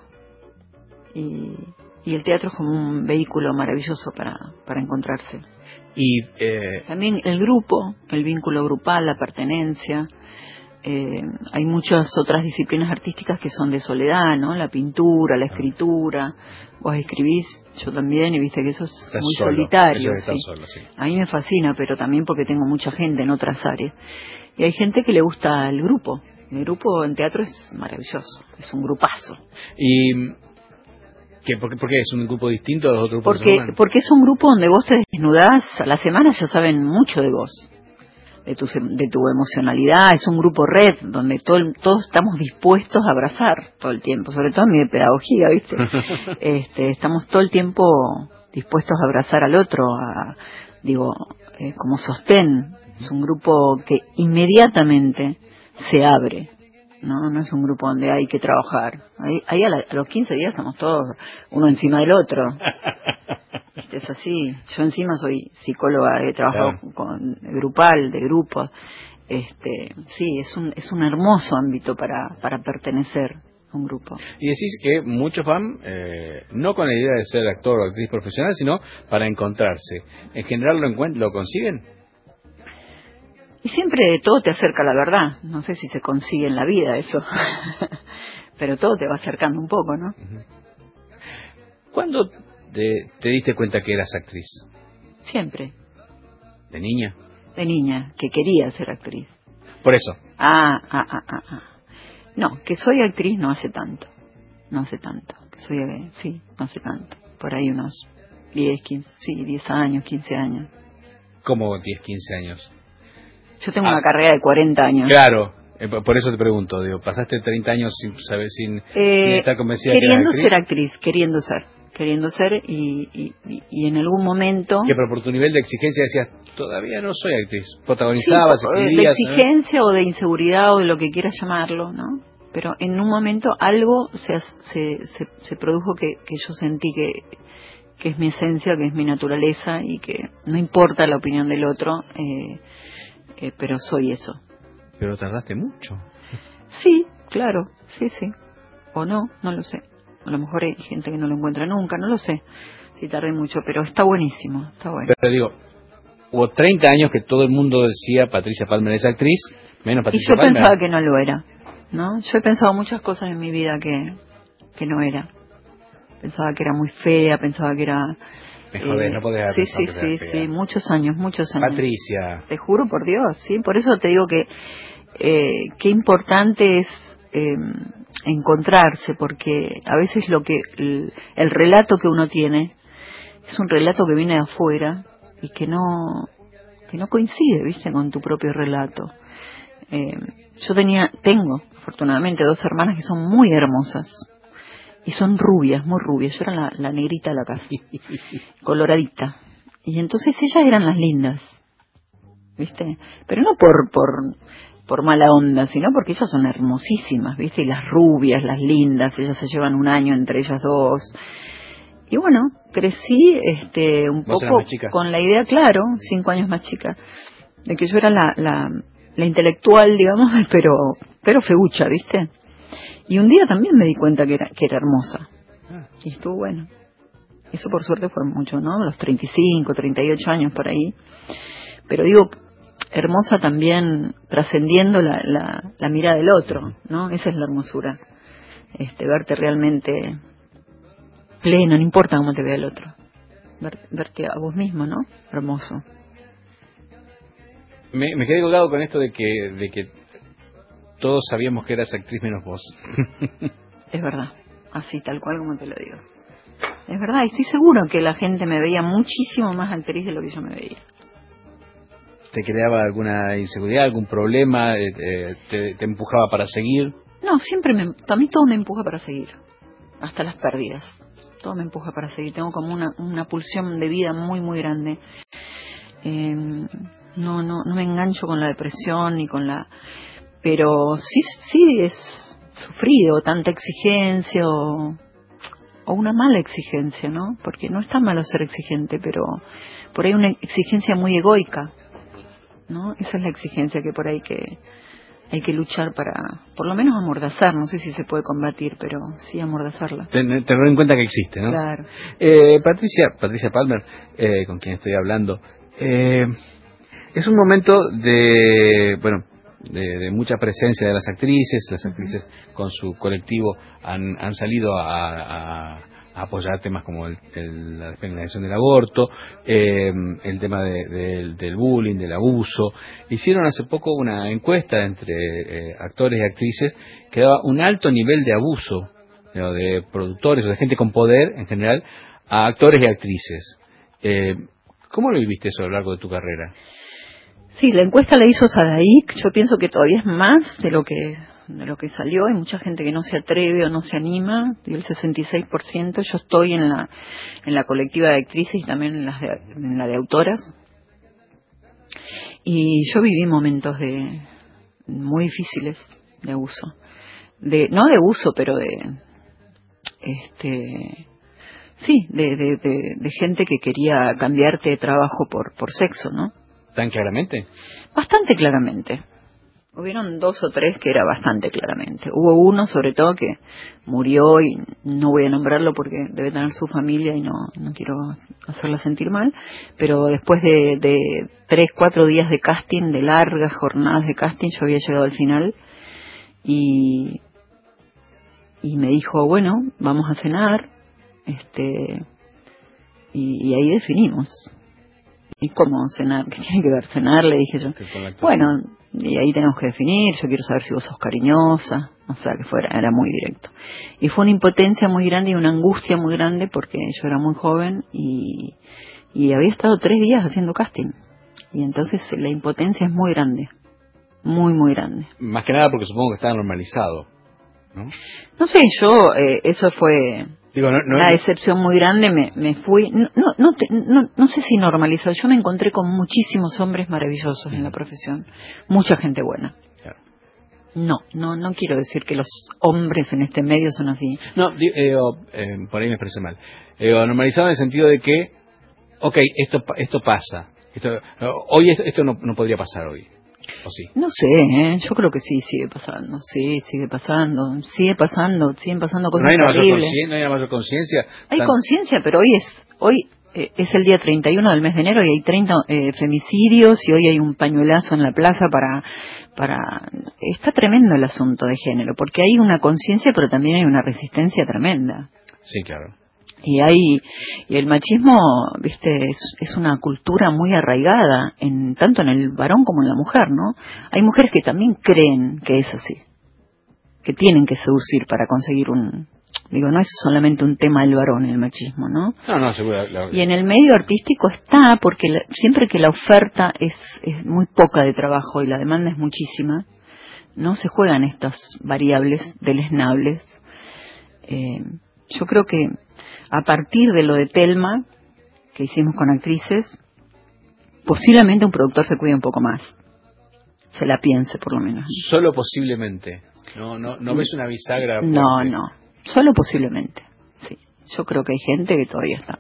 Y, y el teatro es como un vehículo maravilloso para, para encontrarse. Y eh... también el grupo, el vínculo grupal, la pertenencia. Eh, hay muchas otras disciplinas artísticas que son de soledad, ¿no? La pintura, la escritura. Vos escribís, yo también, y viste que eso es Estás muy solo. solitario. Eso sí. Solo, sí. A mí me fascina, pero también porque tengo mucha gente en otras áreas. Y hay gente que le gusta el grupo. El grupo en teatro es maravilloso, es un grupazo. Y ¿Qué, por, qué, ¿Por qué es un grupo distinto a los otros grupos? Porque, porque es un grupo donde vos te desnudás, a la semana ya saben mucho de vos, de tu, de tu emocionalidad. Es un grupo red donde todo, todos estamos dispuestos a abrazar todo el tiempo, sobre todo en mi de pedagogía, ¿viste? este, estamos todo el tiempo dispuestos a abrazar al otro, a, digo, eh, como sostén. Es un grupo que inmediatamente se abre. No, no es un grupo donde hay que trabajar. Ahí, ahí a, la, a los quince días estamos todos uno encima del otro. Es así. Yo encima soy psicóloga, he trabajado claro. con grupal, de grupos. Este, sí, es un es un hermoso ámbito para para pertenecer a un grupo. Y decís que muchos van eh, no con la idea de ser actor o actriz profesional, sino para encontrarse. ¿En general lo encuent- lo consiguen? Y siempre todo te acerca a la verdad. No sé si se consigue en la vida eso. Pero todo te va acercando un poco, ¿no? ¿Cuándo te, te diste cuenta que eras actriz? Siempre. ¿De niña? De niña, que quería ser actriz. Por eso. Ah, ah, ah, ah, ah. No, que soy actriz no hace tanto. No hace tanto. Que soy, sí, no hace tanto. Por ahí unos diez, quince, sí, diez años, quince años. ¿Cómo diez, quince años? Yo tengo ah, una carrera de cuarenta años. Claro, eh, por eso te pregunto, digo, pasaste treinta años sin saber, sin, eh, sin estar convencida queriendo que eras actriz. ser actriz, queriendo ser, queriendo ser y, y, y en algún momento. Que pero por tu nivel de exigencia decías, todavía no soy actriz, protagonizabas, sí, escribías. De exigencia ¿eh? o de inseguridad o de lo que quieras llamarlo, ¿no? Pero en un momento algo se se se, se produjo que, que yo sentí que que es mi esencia, que es mi naturaleza y que no importa la opinión del otro. Eh, Eh, pero soy eso. Pero tardaste mucho. Sí, claro, sí, sí. O no, no lo sé. A lo mejor hay gente que no lo encuentra nunca, no lo sé. Sí tardé mucho, pero está buenísimo, está bueno. Pero digo, hubo treinta años que todo el mundo decía Patricia Palmer es actriz, menos Patricia Palmer. Y yo Palmer. pensaba que no lo era, ¿no? Yo he pensado muchas cosas en mi vida que, que no era. Pensaba que era muy fea, pensaba que era... Me jodés, eh, no podés haber Sí, sí, sí, fea. sí, muchos años, muchos años. Patricia. Te juro por Dios, sí, por eso te digo que eh, qué importante es eh, encontrarse, porque a veces lo que el, el relato que uno tiene es un relato que viene de afuera y que no que no coincide, viste, con tu propio relato. Eh, yo tenía, tengo, afortunadamente, dos hermanas que son muy hermosas. Y son rubias, muy rubias. Yo era la, la negrita de la casa, coloradita. Y entonces ellas eran las lindas, ¿viste? Pero no por por por mala onda, sino porque ellas son hermosísimas, ¿viste? Y las rubias, las lindas, ellas se llevan un año entre ellas dos. Y bueno, crecí este un poco con la idea, claro, cinco años más chica, de que yo era la la, la intelectual, digamos, pero pero feucha, ¿viste? Y un día también me di cuenta que era, que era hermosa. Y estuvo bueno. Eso por suerte fue mucho, ¿no? A los treinta y cinco, treinta y ocho años por ahí. Pero digo, hermosa también trascendiendo la, la, la mirada del otro, ¿no? Esa es la hermosura. Este, verte realmente pleno, no importa cómo te vea el otro. Ver, verte a vos mismo, ¿no? Hermoso. Me, me quedé colgado con esto de que... de que todos sabíamos que eras actriz menos vos. Es verdad, así tal cual como te lo digo. Es verdad, y estoy seguro que la gente me veía muchísimo más actriz de lo que yo me veía. ¿Te creaba alguna inseguridad, algún problema? Eh, te, ¿Te empujaba para seguir? No, siempre me... A mí todo me empuja para seguir. Hasta las pérdidas. Todo me empuja para seguir. Tengo como una, una pulsión de vida muy, muy grande. Eh, no, no, no me engancho con la depresión ni con la... Pero sí, sí es sufrido tanta exigencia o, o una mala exigencia, ¿no? Porque no está malo ser exigente, pero por ahí una exigencia muy egoica, ¿no? Esa es la exigencia que por ahí que hay que luchar para, por lo menos amordazar, no sé si se puede combatir, pero sí amordazarla. Tener en cuenta que existe, ¿no? Claro. Eh, Patricia, Patricia Palmer, eh, con quien estoy hablando, eh, es un momento de, bueno, De, de mucha presencia de las actrices. Las actrices con su colectivo han, han salido a, a, a apoyar temas como el, el, la despenalización del aborto, eh, el tema de, de, del bullying, del abuso. Hicieron hace poco una encuesta entre eh, actores y actrices que daba un alto nivel de abuso ¿no? de productores o de gente con poder en general a actores y actrices. Eh, ¿Cómo lo viviste eso a lo largo de tu carrera? Sí, la encuesta la hizo Sadaic. Yo pienso que todavía es más de lo que de lo que salió. Hay mucha gente que no se atreve o no se anima. Dio el sesenta y seis por ciento. Yo estoy en la en la colectiva de actrices y también en, las de, en la de autoras. Y yo viví momentos de muy difíciles de abuso. De no de abuso, pero de este sí, de de, de, de gente que quería cambiarte de trabajo por por sexo, ¿no? ¿Tan claramente? Bastante claramente. Hubieron dos o tres que era bastante claramente. Hubo uno, sobre todo, que murió y no voy a nombrarlo porque debe tener su familia y no, no quiero hacerla sentir mal, pero después de, de tres, cuatro días de casting, de largas jornadas de casting, yo había llegado al final y, y me dijo, bueno, vamos a cenar, este y, y ahí definimos. ¿Y cómo cenar? ¿Qué tiene que ver cenar? Le dije yo. Bueno, y ahí tenemos que definir, yo quiero saber si vos sos cariñosa, o sea, que fuera, era muy directo. Y fue una impotencia muy grande y una angustia muy grande porque yo era muy joven y, y había estado tres días haciendo casting. Y entonces la impotencia es muy grande, muy, muy grande. Más que nada porque supongo que estaba normalizado, ¿no? No sé, yo, eh, eso fue... Digo, no, no, una decepción muy grande, me, me fui, no, no, no, te, no, no sé si normalizado, yo me encontré con muchísimos hombres maravillosos uh-huh. en la profesión, mucha gente buena. Claro. No, no, no quiero decir que los hombres en este medio son así. No, eh, eh, por ahí me expresé mal. Eh, normalizado en el sentido de que, ok, esto esto pasa, esto, hoy esto, esto no, no podría pasar hoy. ¿O sí? No sé, ¿eh? Yo creo que sí, sigue pasando, sí, sigue pasando, sigue pasando, siguen pasando cosas no hay terribles. No hay una mayor conciencia. Hay tan... conciencia, pero hoy es hoy eh, es el día treinta y uno del mes de enero y hay treinta eh, femicidios y hoy hay un pañuelazo en la plaza para... para Está tremendo el asunto de género, porque hay una conciencia, pero también hay una resistencia tremenda. Sí, claro. Y hay y el machismo, viste, es, es una cultura muy arraigada en tanto en el varón como en la mujer, ¿no? Hay mujeres que también creen que es así, que tienen que seducir para conseguir un, digo, no es solamente un tema del varón el machismo, ¿no? No, no, seguro. La... Y en el medio artístico está, porque la, siempre que la oferta es es muy poca de trabajo y la demanda es muchísima, no se juegan estas variables deleznables. Eh, yo creo que a partir de lo de Telma, que hicimos con actrices, posiblemente un productor se cuide un poco más. Se la piense, por lo menos. Solo posiblemente. No no no ves una bisagra fuerte. No, no. Solo posiblemente. Sí. Yo creo que hay gente que todavía está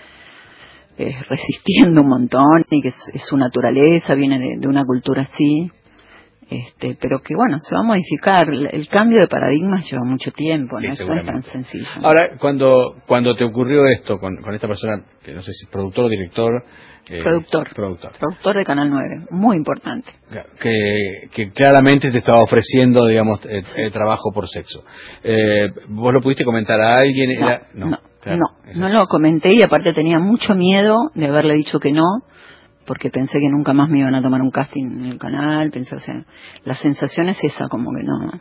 eh, resistiendo un montón y que es, es su naturaleza, viene de, de una cultura así. Este, pero que bueno, se va a modificar. El cambio de paradigmas lleva mucho tiempo, sí, no es tan sencillo. Ahora, cuando cuando te ocurrió esto con, con esta persona, que no sé si es productor o director... Eh, productor, productor. Productor de Canal nueve, muy importante. Que, que claramente te estaba ofreciendo, digamos, eh, sí. eh, trabajo por sexo. Eh, ¿Vos lo pudiste comentar a alguien? No, Era... no, no, claro, no, no lo comenté y aparte tenía mucho miedo de haberle dicho que no, porque pensé que nunca más me iban a tomar un casting en el canal, pensé, o sea, la sensación es esa, como que no,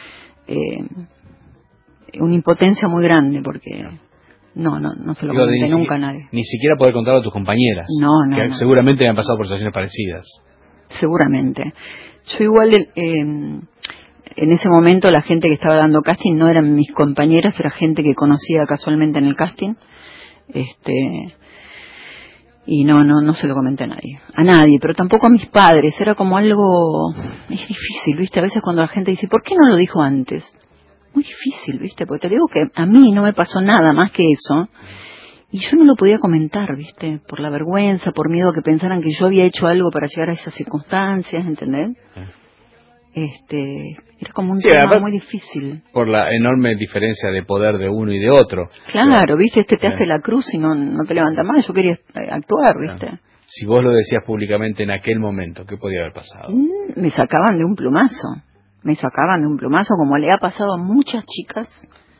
eh, una impotencia muy grande, porque no, no, no se lo Digo, comenté ni nunca si, a nadie. Ni siquiera poder contarlo a tus compañeras, no, no, que no. seguramente han pasado por situaciones parecidas. Seguramente. Yo igual, eh, en ese momento la gente que estaba dando casting no eran mis compañeras, era gente que conocía casualmente en el casting, este... y no no no se lo comenté a nadie, a nadie, pero tampoco a mis padres. Era como algo, es difícil, viste, a veces cuando la gente dice, ¿por qué no lo dijo antes? Muy difícil, viste, porque te digo que a mí no me pasó nada más que eso y yo no lo podía comentar, viste, por la vergüenza, por miedo a que pensaran que yo había hecho algo para llegar a esas circunstancias, ¿entendés? Sí. Este, era como un sí, tema muy difícil. Por la enorme diferencia de poder de uno y de otro. Claro, claro. Viste, este te sí. hace la cruz y no, no te levanta más. Yo quería actuar, viste. Claro. Si vos lo decías públicamente en aquel momento, ¿qué podía haber pasado? Mm, me sacaban de un plumazo. Me sacaban de un plumazo, como le ha pasado a muchas chicas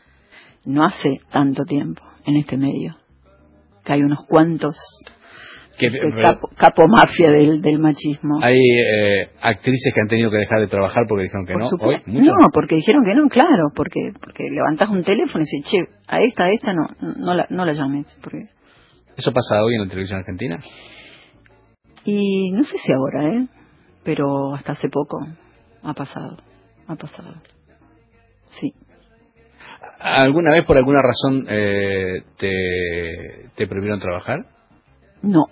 no hace tanto tiempo en este medio. Que hay unos cuantos Que, el capo, capo mafia del, del machismo. Hay eh, actrices que han tenido que dejar de trabajar porque dijeron que Por no. supuesto. ¿Hoy? ¿Mucho? No, porque dijeron que no, claro, porque porque levantás un teléfono y dices, che, a esta, a esta no, no la, no la llames. Porque... ¿Eso pasa hoy en la televisión argentina? Y no sé si ahora, ¿eh? Pero hasta hace poco ha pasado, ha pasado. Sí. ¿Alguna vez por alguna razón eh, te, te prohibieron trabajar? No.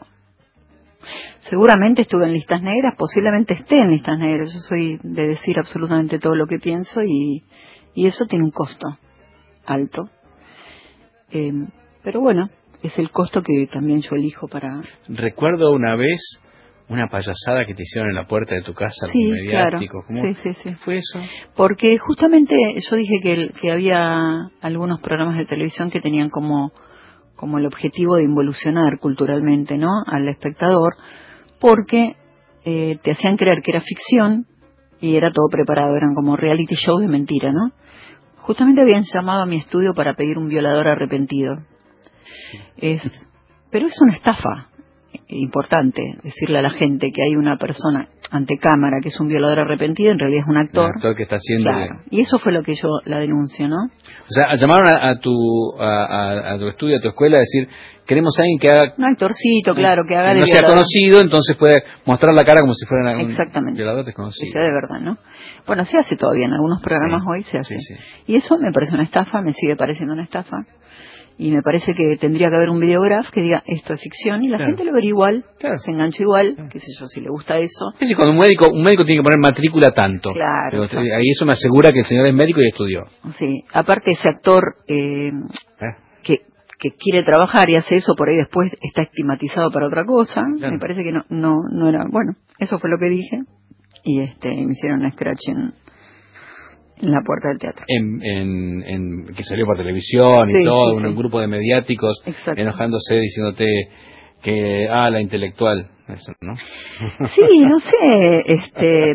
Seguramente estuve en listas negras, posiblemente esté en listas negras. Yo soy de decir absolutamente todo lo que pienso y, y eso tiene un costo alto. Eh, pero bueno, es el costo que también yo elijo para... Recuerdo una vez una payasada que te hicieron en la puerta de tu casa, sí, mediático. Claro. ¿Cómo sí, sí, sí. fue eso? Porque justamente yo dije que, el, que había algunos programas de televisión que tenían como, como el objetivo de involucionar culturalmente, ¿no?, al espectador, porque eh, te hacían creer que era ficción y era todo preparado, eran como reality shows de mentira, ¿no? Justamente habían llamado a mi estudio para pedir un violador arrepentido. Es, pero es una estafa importante decirle a la gente que hay una persona ante cámara que es un violador arrepentido, en realidad es un actor. Un actor que está haciendo. Claro. Y eso fue lo que yo la denuncio, ¿no? O sea, llamaron a, a tu a, a, a tu estudio, a tu escuela, a decir, queremos a alguien que haga... Un actorcito, claro, que haga que de no sea violador. conocido, entonces puede mostrar la cara como si fuera un Exactamente. violador desconocido. Que sea de verdad, ¿no? Bueno, se hace todavía, en algunos programas Sí, hoy se hace. sí, sí. Y eso me parece una estafa, me sigue pareciendo una estafa. Y me parece que tendría que haber un videograf que diga esto es ficción y la Claro. gente lo vería igual, Claro. se engancha igual, Claro. qué sé yo, si le gusta eso. Es decir, cuando un médico, un médico tiene que poner matrícula tanto. Claro, Digo, ahí eso me asegura que el señor es médico y estudió. Sí, aparte ese actor eh, ¿Eh? que, que quiere trabajar y hace eso, por ahí después está estigmatizado para otra cosa, Claro. me parece que no, no, no era, bueno, eso fue lo que dije y este me hicieron un scratch en, en la puerta del teatro. En, en, en, que salió por televisión y Sí, todo, sí, un sí. grupo de mediáticos Exacto. enojándose, diciéndote que, ah, la intelectual, eso, ¿no? Sí, no sé, este,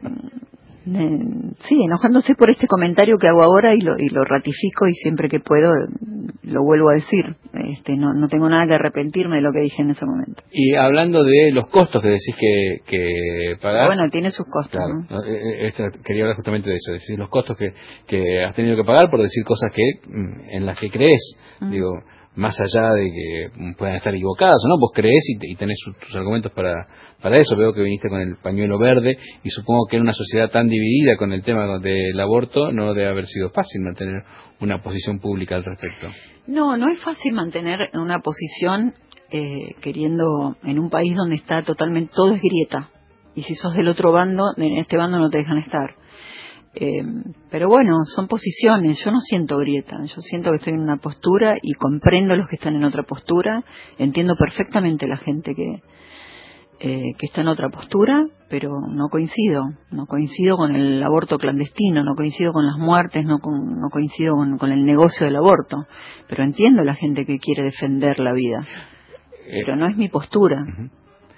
eh, sí, enojándose por este comentario que hago ahora y lo, y lo ratifico y siempre que puedo lo vuelvo a decir. Este, no, no tengo nada que arrepentirme de lo que dije en ese momento. Y hablando de los costos que decís que, que pagás... Bueno, tiene sus costos, Claro, ¿no? eh, eh, quería hablar justamente de eso, es decir, los costos que, que has tenido que pagar por decir cosas que mm, en las que crees, Mm. digo, más allá de que puedan estar equivocadas o no, vos creés y, te- y tenés sus- tus argumentos para, para eso. Veo que viniste con el pañuelo verde y supongo que en una sociedad tan dividida con el tema del aborto no debe haber sido fácil mantener una posición pública al respecto. No, no es fácil mantener una posición eh, queriendo en un país donde está totalmente, todo es grieta. Y si sos del otro bando, en este bando no te dejan estar. Eh, pero bueno, son posiciones, yo no siento grieta, yo siento que estoy en una postura y comprendo a los que están en otra postura, entiendo perfectamente la gente que, eh, que está en otra postura, pero no coincido, no coincido con el aborto clandestino, no coincido con las muertes, no, con, no coincido con, con el negocio del aborto, pero entiendo a la gente que quiere defender la vida, pero no es mi postura. Uh-huh.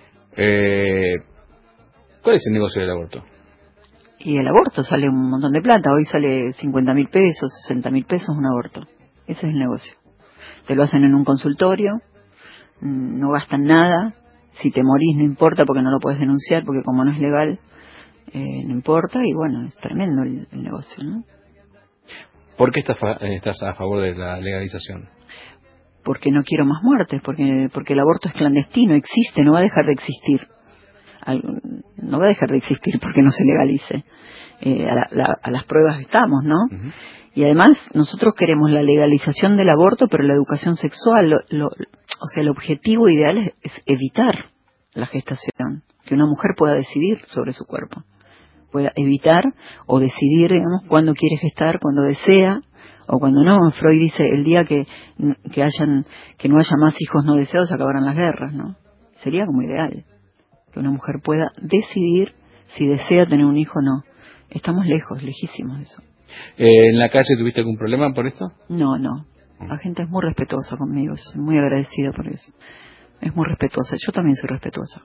eh, ¿Cuál es el negocio del aborto? Y el aborto sale un montón de plata, hoy sale cincuenta mil pesos, sesenta mil pesos un aborto, ese es el negocio. Te lo hacen en un consultorio, no gastan nada, si te morís no importa porque no lo puedes denunciar, porque como no es legal, eh, no importa, y bueno, es tremendo el, el negocio, ¿no? ¿Por qué estás, fa- eh, estás a favor de la legalización? Porque no quiero más muertes, porque, porque el aborto es clandestino, existe, no va a dejar de existir. Al, no va a dejar de existir porque no se legalice. Eh, a, la, la, a las pruebas estamos, ¿no? Uh-huh. Y además nosotros queremos la legalización del aborto, pero la educación sexual, lo, lo, o sea, el objetivo ideal es, es evitar la gestación, que una mujer pueda decidir sobre su cuerpo, pueda evitar o decidir, digamos, cuándo quiere gestar, cuando desea o cuando no. Freud dice el día que que hayan que no haya más hijos no deseados se acabarán las guerras, ¿no? Sería como ideal que una mujer pueda decidir si desea tener un hijo o no. Estamos lejos, lejísimos de eso. Eh, ¿En la calle tuviste algún problema por esto? No, no. La gente es muy respetuosa conmigo, soy muy agradecida por eso. Es muy respetuosa, yo también soy respetuosa.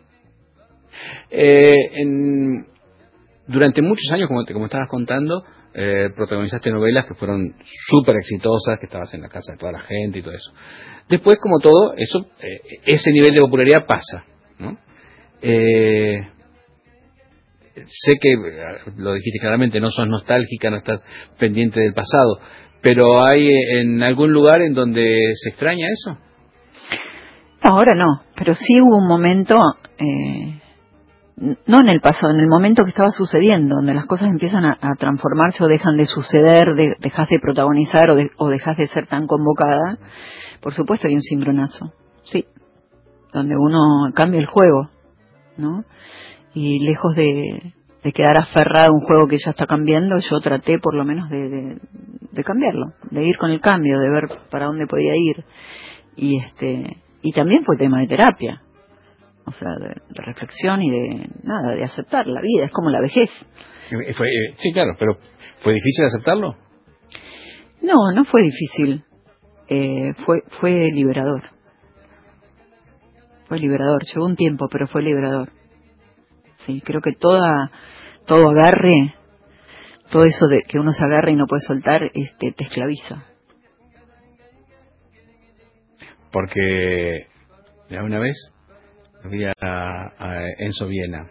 Eh, en, durante muchos años, como, te, como estabas contando, eh, protagonizaste novelas que fueron súper exitosas, que estabas en la casa de toda la gente y todo eso. Después, como todo, eso, eh, ese nivel de popularidad pasa, ¿no? Eh, sé que, lo dijiste claramente, no sos nostálgica, no estás pendiente del pasado, pero ¿hay en algún lugar en donde se extraña eso? No, ahora no, pero sí hubo un momento, eh, no en el pasado, en el momento que estaba sucediendo, donde las cosas empiezan a, a transformarse o dejan de suceder, de, dejas de protagonizar o, de, o dejas de ser tan convocada. Por supuesto hay un cimbronazo, sí, donde uno cambia el juego, ¿no? Y lejos de, de quedar aferrado a un juego que ya está cambiando, yo traté por lo menos de, de, de cambiarlo, de ir con el cambio, de ver para dónde podía ir. Y este y también fue tema de terapia, o sea, de, de reflexión y de nada, de aceptar la vida, es como la vejez. Fue, eh, sí, claro, pero ¿fue difícil aceptarlo? No, no fue difícil, eh, fue fue liberador. Fue liberador, llevó un tiempo, pero fue liberador. Sí, creo que toda todo agarre, todo eso de que uno se agarra y no puede soltar, este, te esclaviza. Porque una vez vi a, a Enzo Viena,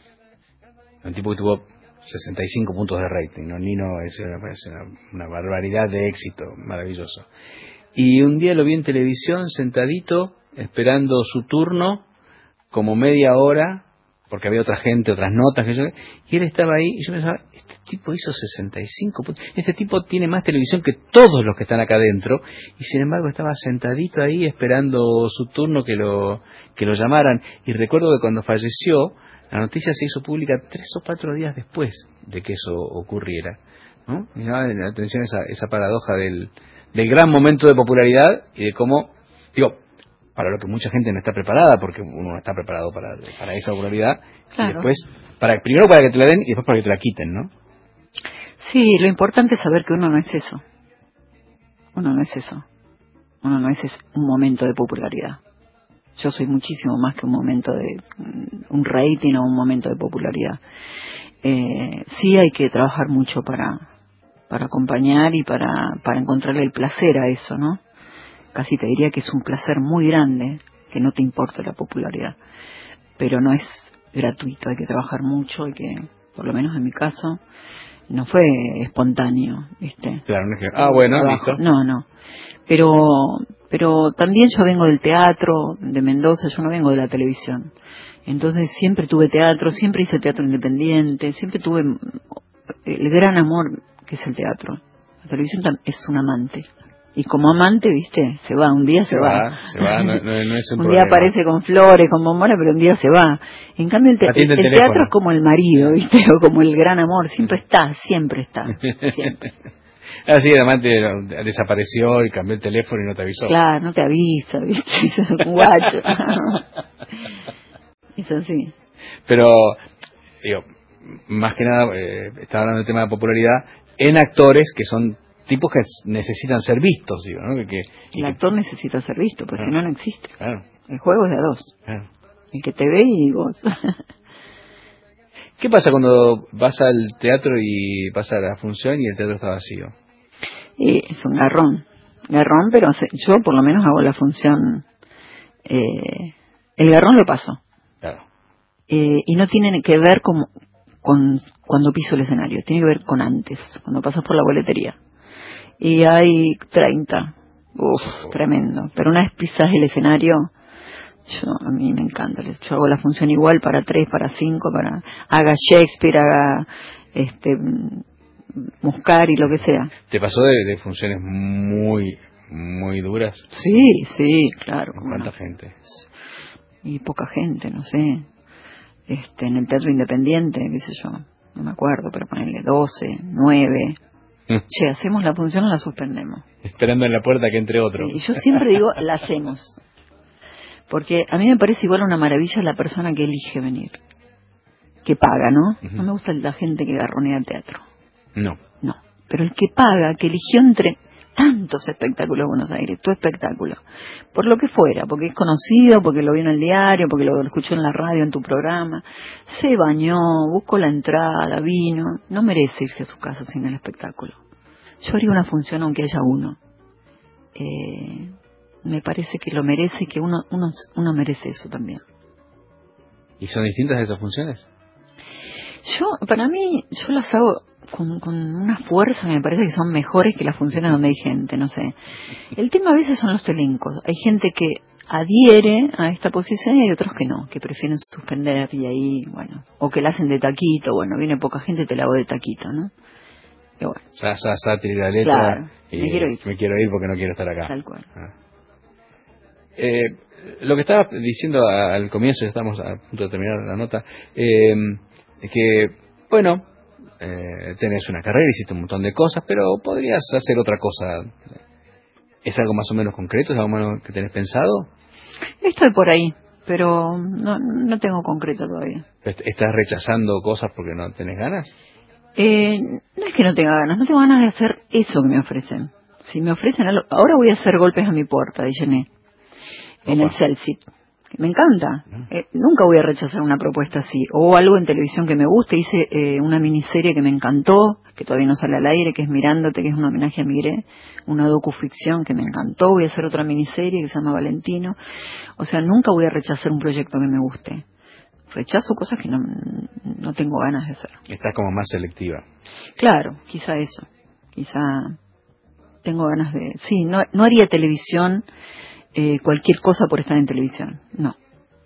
un tipo que tuvo sesenta y cinco puntos de rating, ¿no? Nino es una, una, una barbaridad de éxito, maravilloso. Y un día lo vi en televisión sentadito, esperando su turno, como media hora, porque había otra gente, otras notas que yo, y él estaba ahí, y yo pensaba, este tipo hizo sesenta y cinco puntos, este tipo tiene más televisión que todos los que están acá adentro, y sin embargo estaba sentadito ahí esperando su turno que lo, que lo llamaran. Y recuerdo que cuando falleció, la noticia se hizo pública tres o cuatro días después de que eso ocurriera, ¿no? Me llamaba la atención esa, esa paradoja del, del gran momento de popularidad y de cómo, digo, para lo que mucha gente no está preparada, porque uno no está preparado para, para esa popularidad, claro. Y después, para, primero para que te la den y después para que te la quiten, ¿no? Sí, lo importante es saber que uno no es eso. Uno no es eso. Uno no es un momento de popularidad. Yo soy muchísimo más que un momento de un rating o un momento de popularidad. Eh, sí hay que trabajar mucho para, para acompañar y para, para encontrarle el placer a eso, ¿no? Casi te diría que es un placer muy grande que no te importe la popularidad, pero no es gratuito, hay que trabajar mucho, hay que, por lo menos en mi caso, no fue espontáneo, ¿viste? Claro, no es que, ah, bueno, trabajo. listo. No, no, pero, pero también yo vengo del teatro de Mendoza, yo no vengo de la televisión, entonces siempre tuve teatro, siempre hice teatro independiente, siempre tuve el gran amor que es el teatro. La televisión es un amante. Y como amante, viste, se va, un día se, se va. va. Se va, no, no, no es un, un problema. día aparece con flores, con bombones, pero un día se va. En cambio, el, te el, el teatro es como el marido, viste, o como el gran amor, siempre está, siempre está, siempre. Así, el amante desapareció y cambió el teléfono y no te avisó. Claro, no te avisa, viste, es un guacho. Es así. Pero, digo, más que nada, eh, estaba hablando del tema de popularidad en actores que son tipos que necesitan ser vistos, digo, ¿no? Que, que, el actor que... necesita ser visto, porque claro. Si no, no existe. Claro. El juego es de a dos. Claro. El que te ve y vos. ¿Qué pasa cuando vas al teatro y vas a la función y el teatro está vacío? Y es un garrón. Garrón, pero yo por lo menos hago la función. Eh, el garrón lo paso. Claro. Eh, y no tiene que ver con, con cuando piso el escenario, tiene que ver con antes, cuando pasas por la boletería. Y hay treinta, uff, oh. Tremendo, pero una vez pisas el escenario, yo a mí me encanta, yo hago la función igual para tres, para cinco, para haga Shakespeare, haga este Muscari, lo que sea. ¿Te pasó de, de funciones muy, muy duras? Sí, sí, claro. ¿Cuánta no? gente? Y poca gente, no sé, este en el teatro independiente, qué sé yo, no me acuerdo, pero ponerle doce, nueve... Che, ¿hacemos la función o la suspendemos? Esperando en la puerta que entre otro. Y yo siempre digo, la hacemos. Porque a mí me parece igual una maravilla la persona que elige venir. Que paga, ¿no? Uh-huh. No me gusta la gente que garronea el teatro. No. No. Pero el que paga, que eligió entre tantos espectáculos en Buenos Aires, tu espectáculo, por lo que fuera, porque es conocido, porque lo vio en el diario, porque lo escuchó en la radio, en tu programa, se bañó, buscó la entrada, vino, no merece irse a su casa sin el espectáculo. Yo haría una función aunque haya uno. Eh, me parece que lo merece, que uno, uno, uno merece eso también. ¿Y son distintas esas funciones? Yo, para mí, yo las hago con, con una fuerza, me parece que son mejores que las funciones donde hay gente, no sé. El tema a veces son los elencos. Hay gente que adhiere a esta posición y hay otros que no, que prefieren suspender y ahí, bueno, o que la hacen de taquito, bueno, viene poca gente, te la hago de taquito, ¿no? Y bueno. Sa, sa, sa, la letra. Claro, y me quiero ir. Me quiero ir porque no quiero estar acá. Tal cual. Ah. Eh, lo que estaba diciendo al comienzo, ya estamos a punto de terminar la nota, eh, que, bueno, eh, tenés una carrera, hiciste un montón de cosas, pero podrías hacer otra cosa. ¿Es algo más o menos concreto? ¿Es algo más o menos que tenés pensado? Estoy por ahí, pero no, no tengo concreto todavía. ¿Estás rechazando cosas porque no tenés ganas? Eh, no es que no tenga ganas, no tengo ganas de hacer eso que me ofrecen. Si me ofrecen algo, ahora voy a hacer Golpes a mi puerta de Gené, en el Celsit. Me encanta. Eh, nunca voy a rechazar una propuesta así. O algo en televisión que me guste. Hice eh, una miniserie que me encantó, que todavía no sale al aire, que es Mirándote, que es un homenaje a Migré. Una docuficción que me encantó. Voy a hacer otra miniserie que se llama Valentino. O sea, nunca voy a rechazar un proyecto que me guste. Rechazo cosas que no, no tengo ganas de hacer. Estás como más selectiva. Claro, quizá eso. Quizá tengo ganas de... Sí, no, no haría televisión... Eh, cualquier cosa por estar en televisión, no.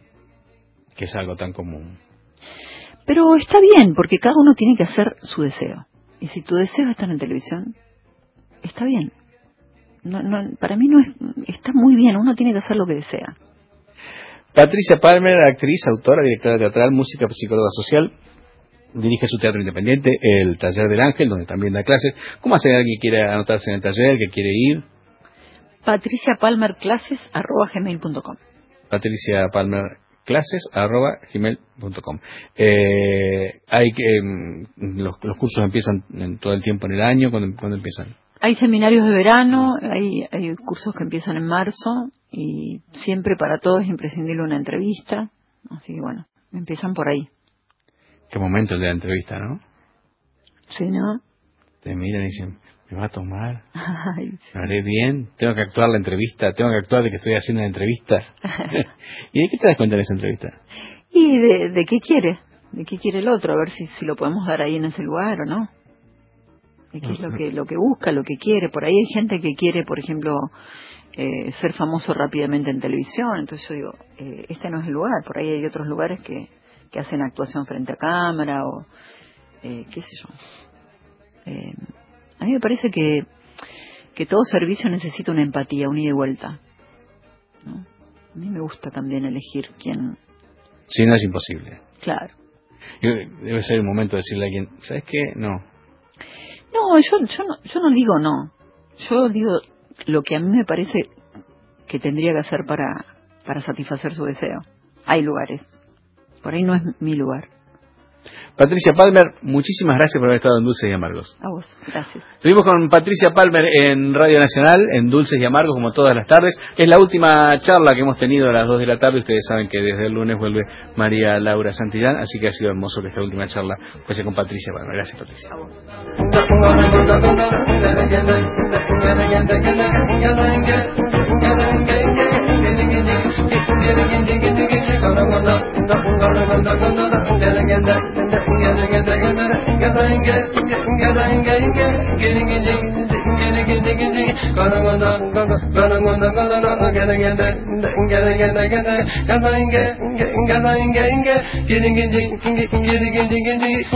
Que es algo tan común. Pero está bien, porque cada uno tiene que hacer su deseo. Y si tu deseo es estar en televisión, está bien. No, no, para mí no es, está muy bien, uno tiene que hacer lo que desea. Patricia Palmer, actriz, autora, directora teatral, música, psicóloga social, dirige su teatro independiente, el Taller del Ángel, donde también da clases. ¿Cómo hace alguien que quiere anotarse en el taller, que quiere ir? Patricia Palmer Clases arroba gmail punto com. Patricia Palmer Clases arroba gmail punto com. Eh, hay que eh, los, los cursos empiezan en todo el tiempo en el año. ¿Cuándo, ¿cuándo empiezan? Hay seminarios de verano, hay, hay cursos que empiezan en marzo y siempre para todos es imprescindible una entrevista. Así que bueno, empiezan por ahí. Qué momento el de la entrevista, ¿no? Sí, ¿no? Te miran y dicen, ¿me va a tomar? Ay, sí. ¿Me haré bien? ¿Tengo que actuar la entrevista? ¿Tengo que actuar de que estoy haciendo la entrevista? ¿Y de qué te das cuenta en esa entrevista? Y de, de qué quiere, de qué quiere el otro, a ver si, si lo podemos dar ahí en ese lugar o no. De qué es lo que, lo que busca, lo que quiere. Por ahí hay gente que quiere, por ejemplo, eh, ser famoso rápidamente en televisión. Entonces yo digo, eh, este no es el lugar. Por ahí hay otros lugares que, que hacen actuación frente a cámara o eh, qué sé yo. Eh, a mí me parece que, que todo servicio necesita una empatía, un ida y vuelta, ¿no? A mí me gusta también elegir quién. Si no, es imposible. Claro. Yo, debe ser el momento de decirle a alguien, ¿sabes qué? No. No, yo, yo no, yo no digo no. Yo digo lo que a mí me parece que tendría que hacer para, para satisfacer su deseo. Hay lugares. Por ahí no es mi lugar. Patricia Palmer, muchísimas gracias por haber estado en Dulces y Amargos. A vos, gracias. Estuvimos con Patricia Palmer en Radio Nacional, en Dulces y Amargos, como todas las tardes. Es la última charla que hemos tenido a las dos de la tarde. Ustedes saben que desde el lunes vuelve María Laura Santillán, así que ha sido hermoso que esta última charla fuese con Patricia Palmer. Gracias, Patricia. Getting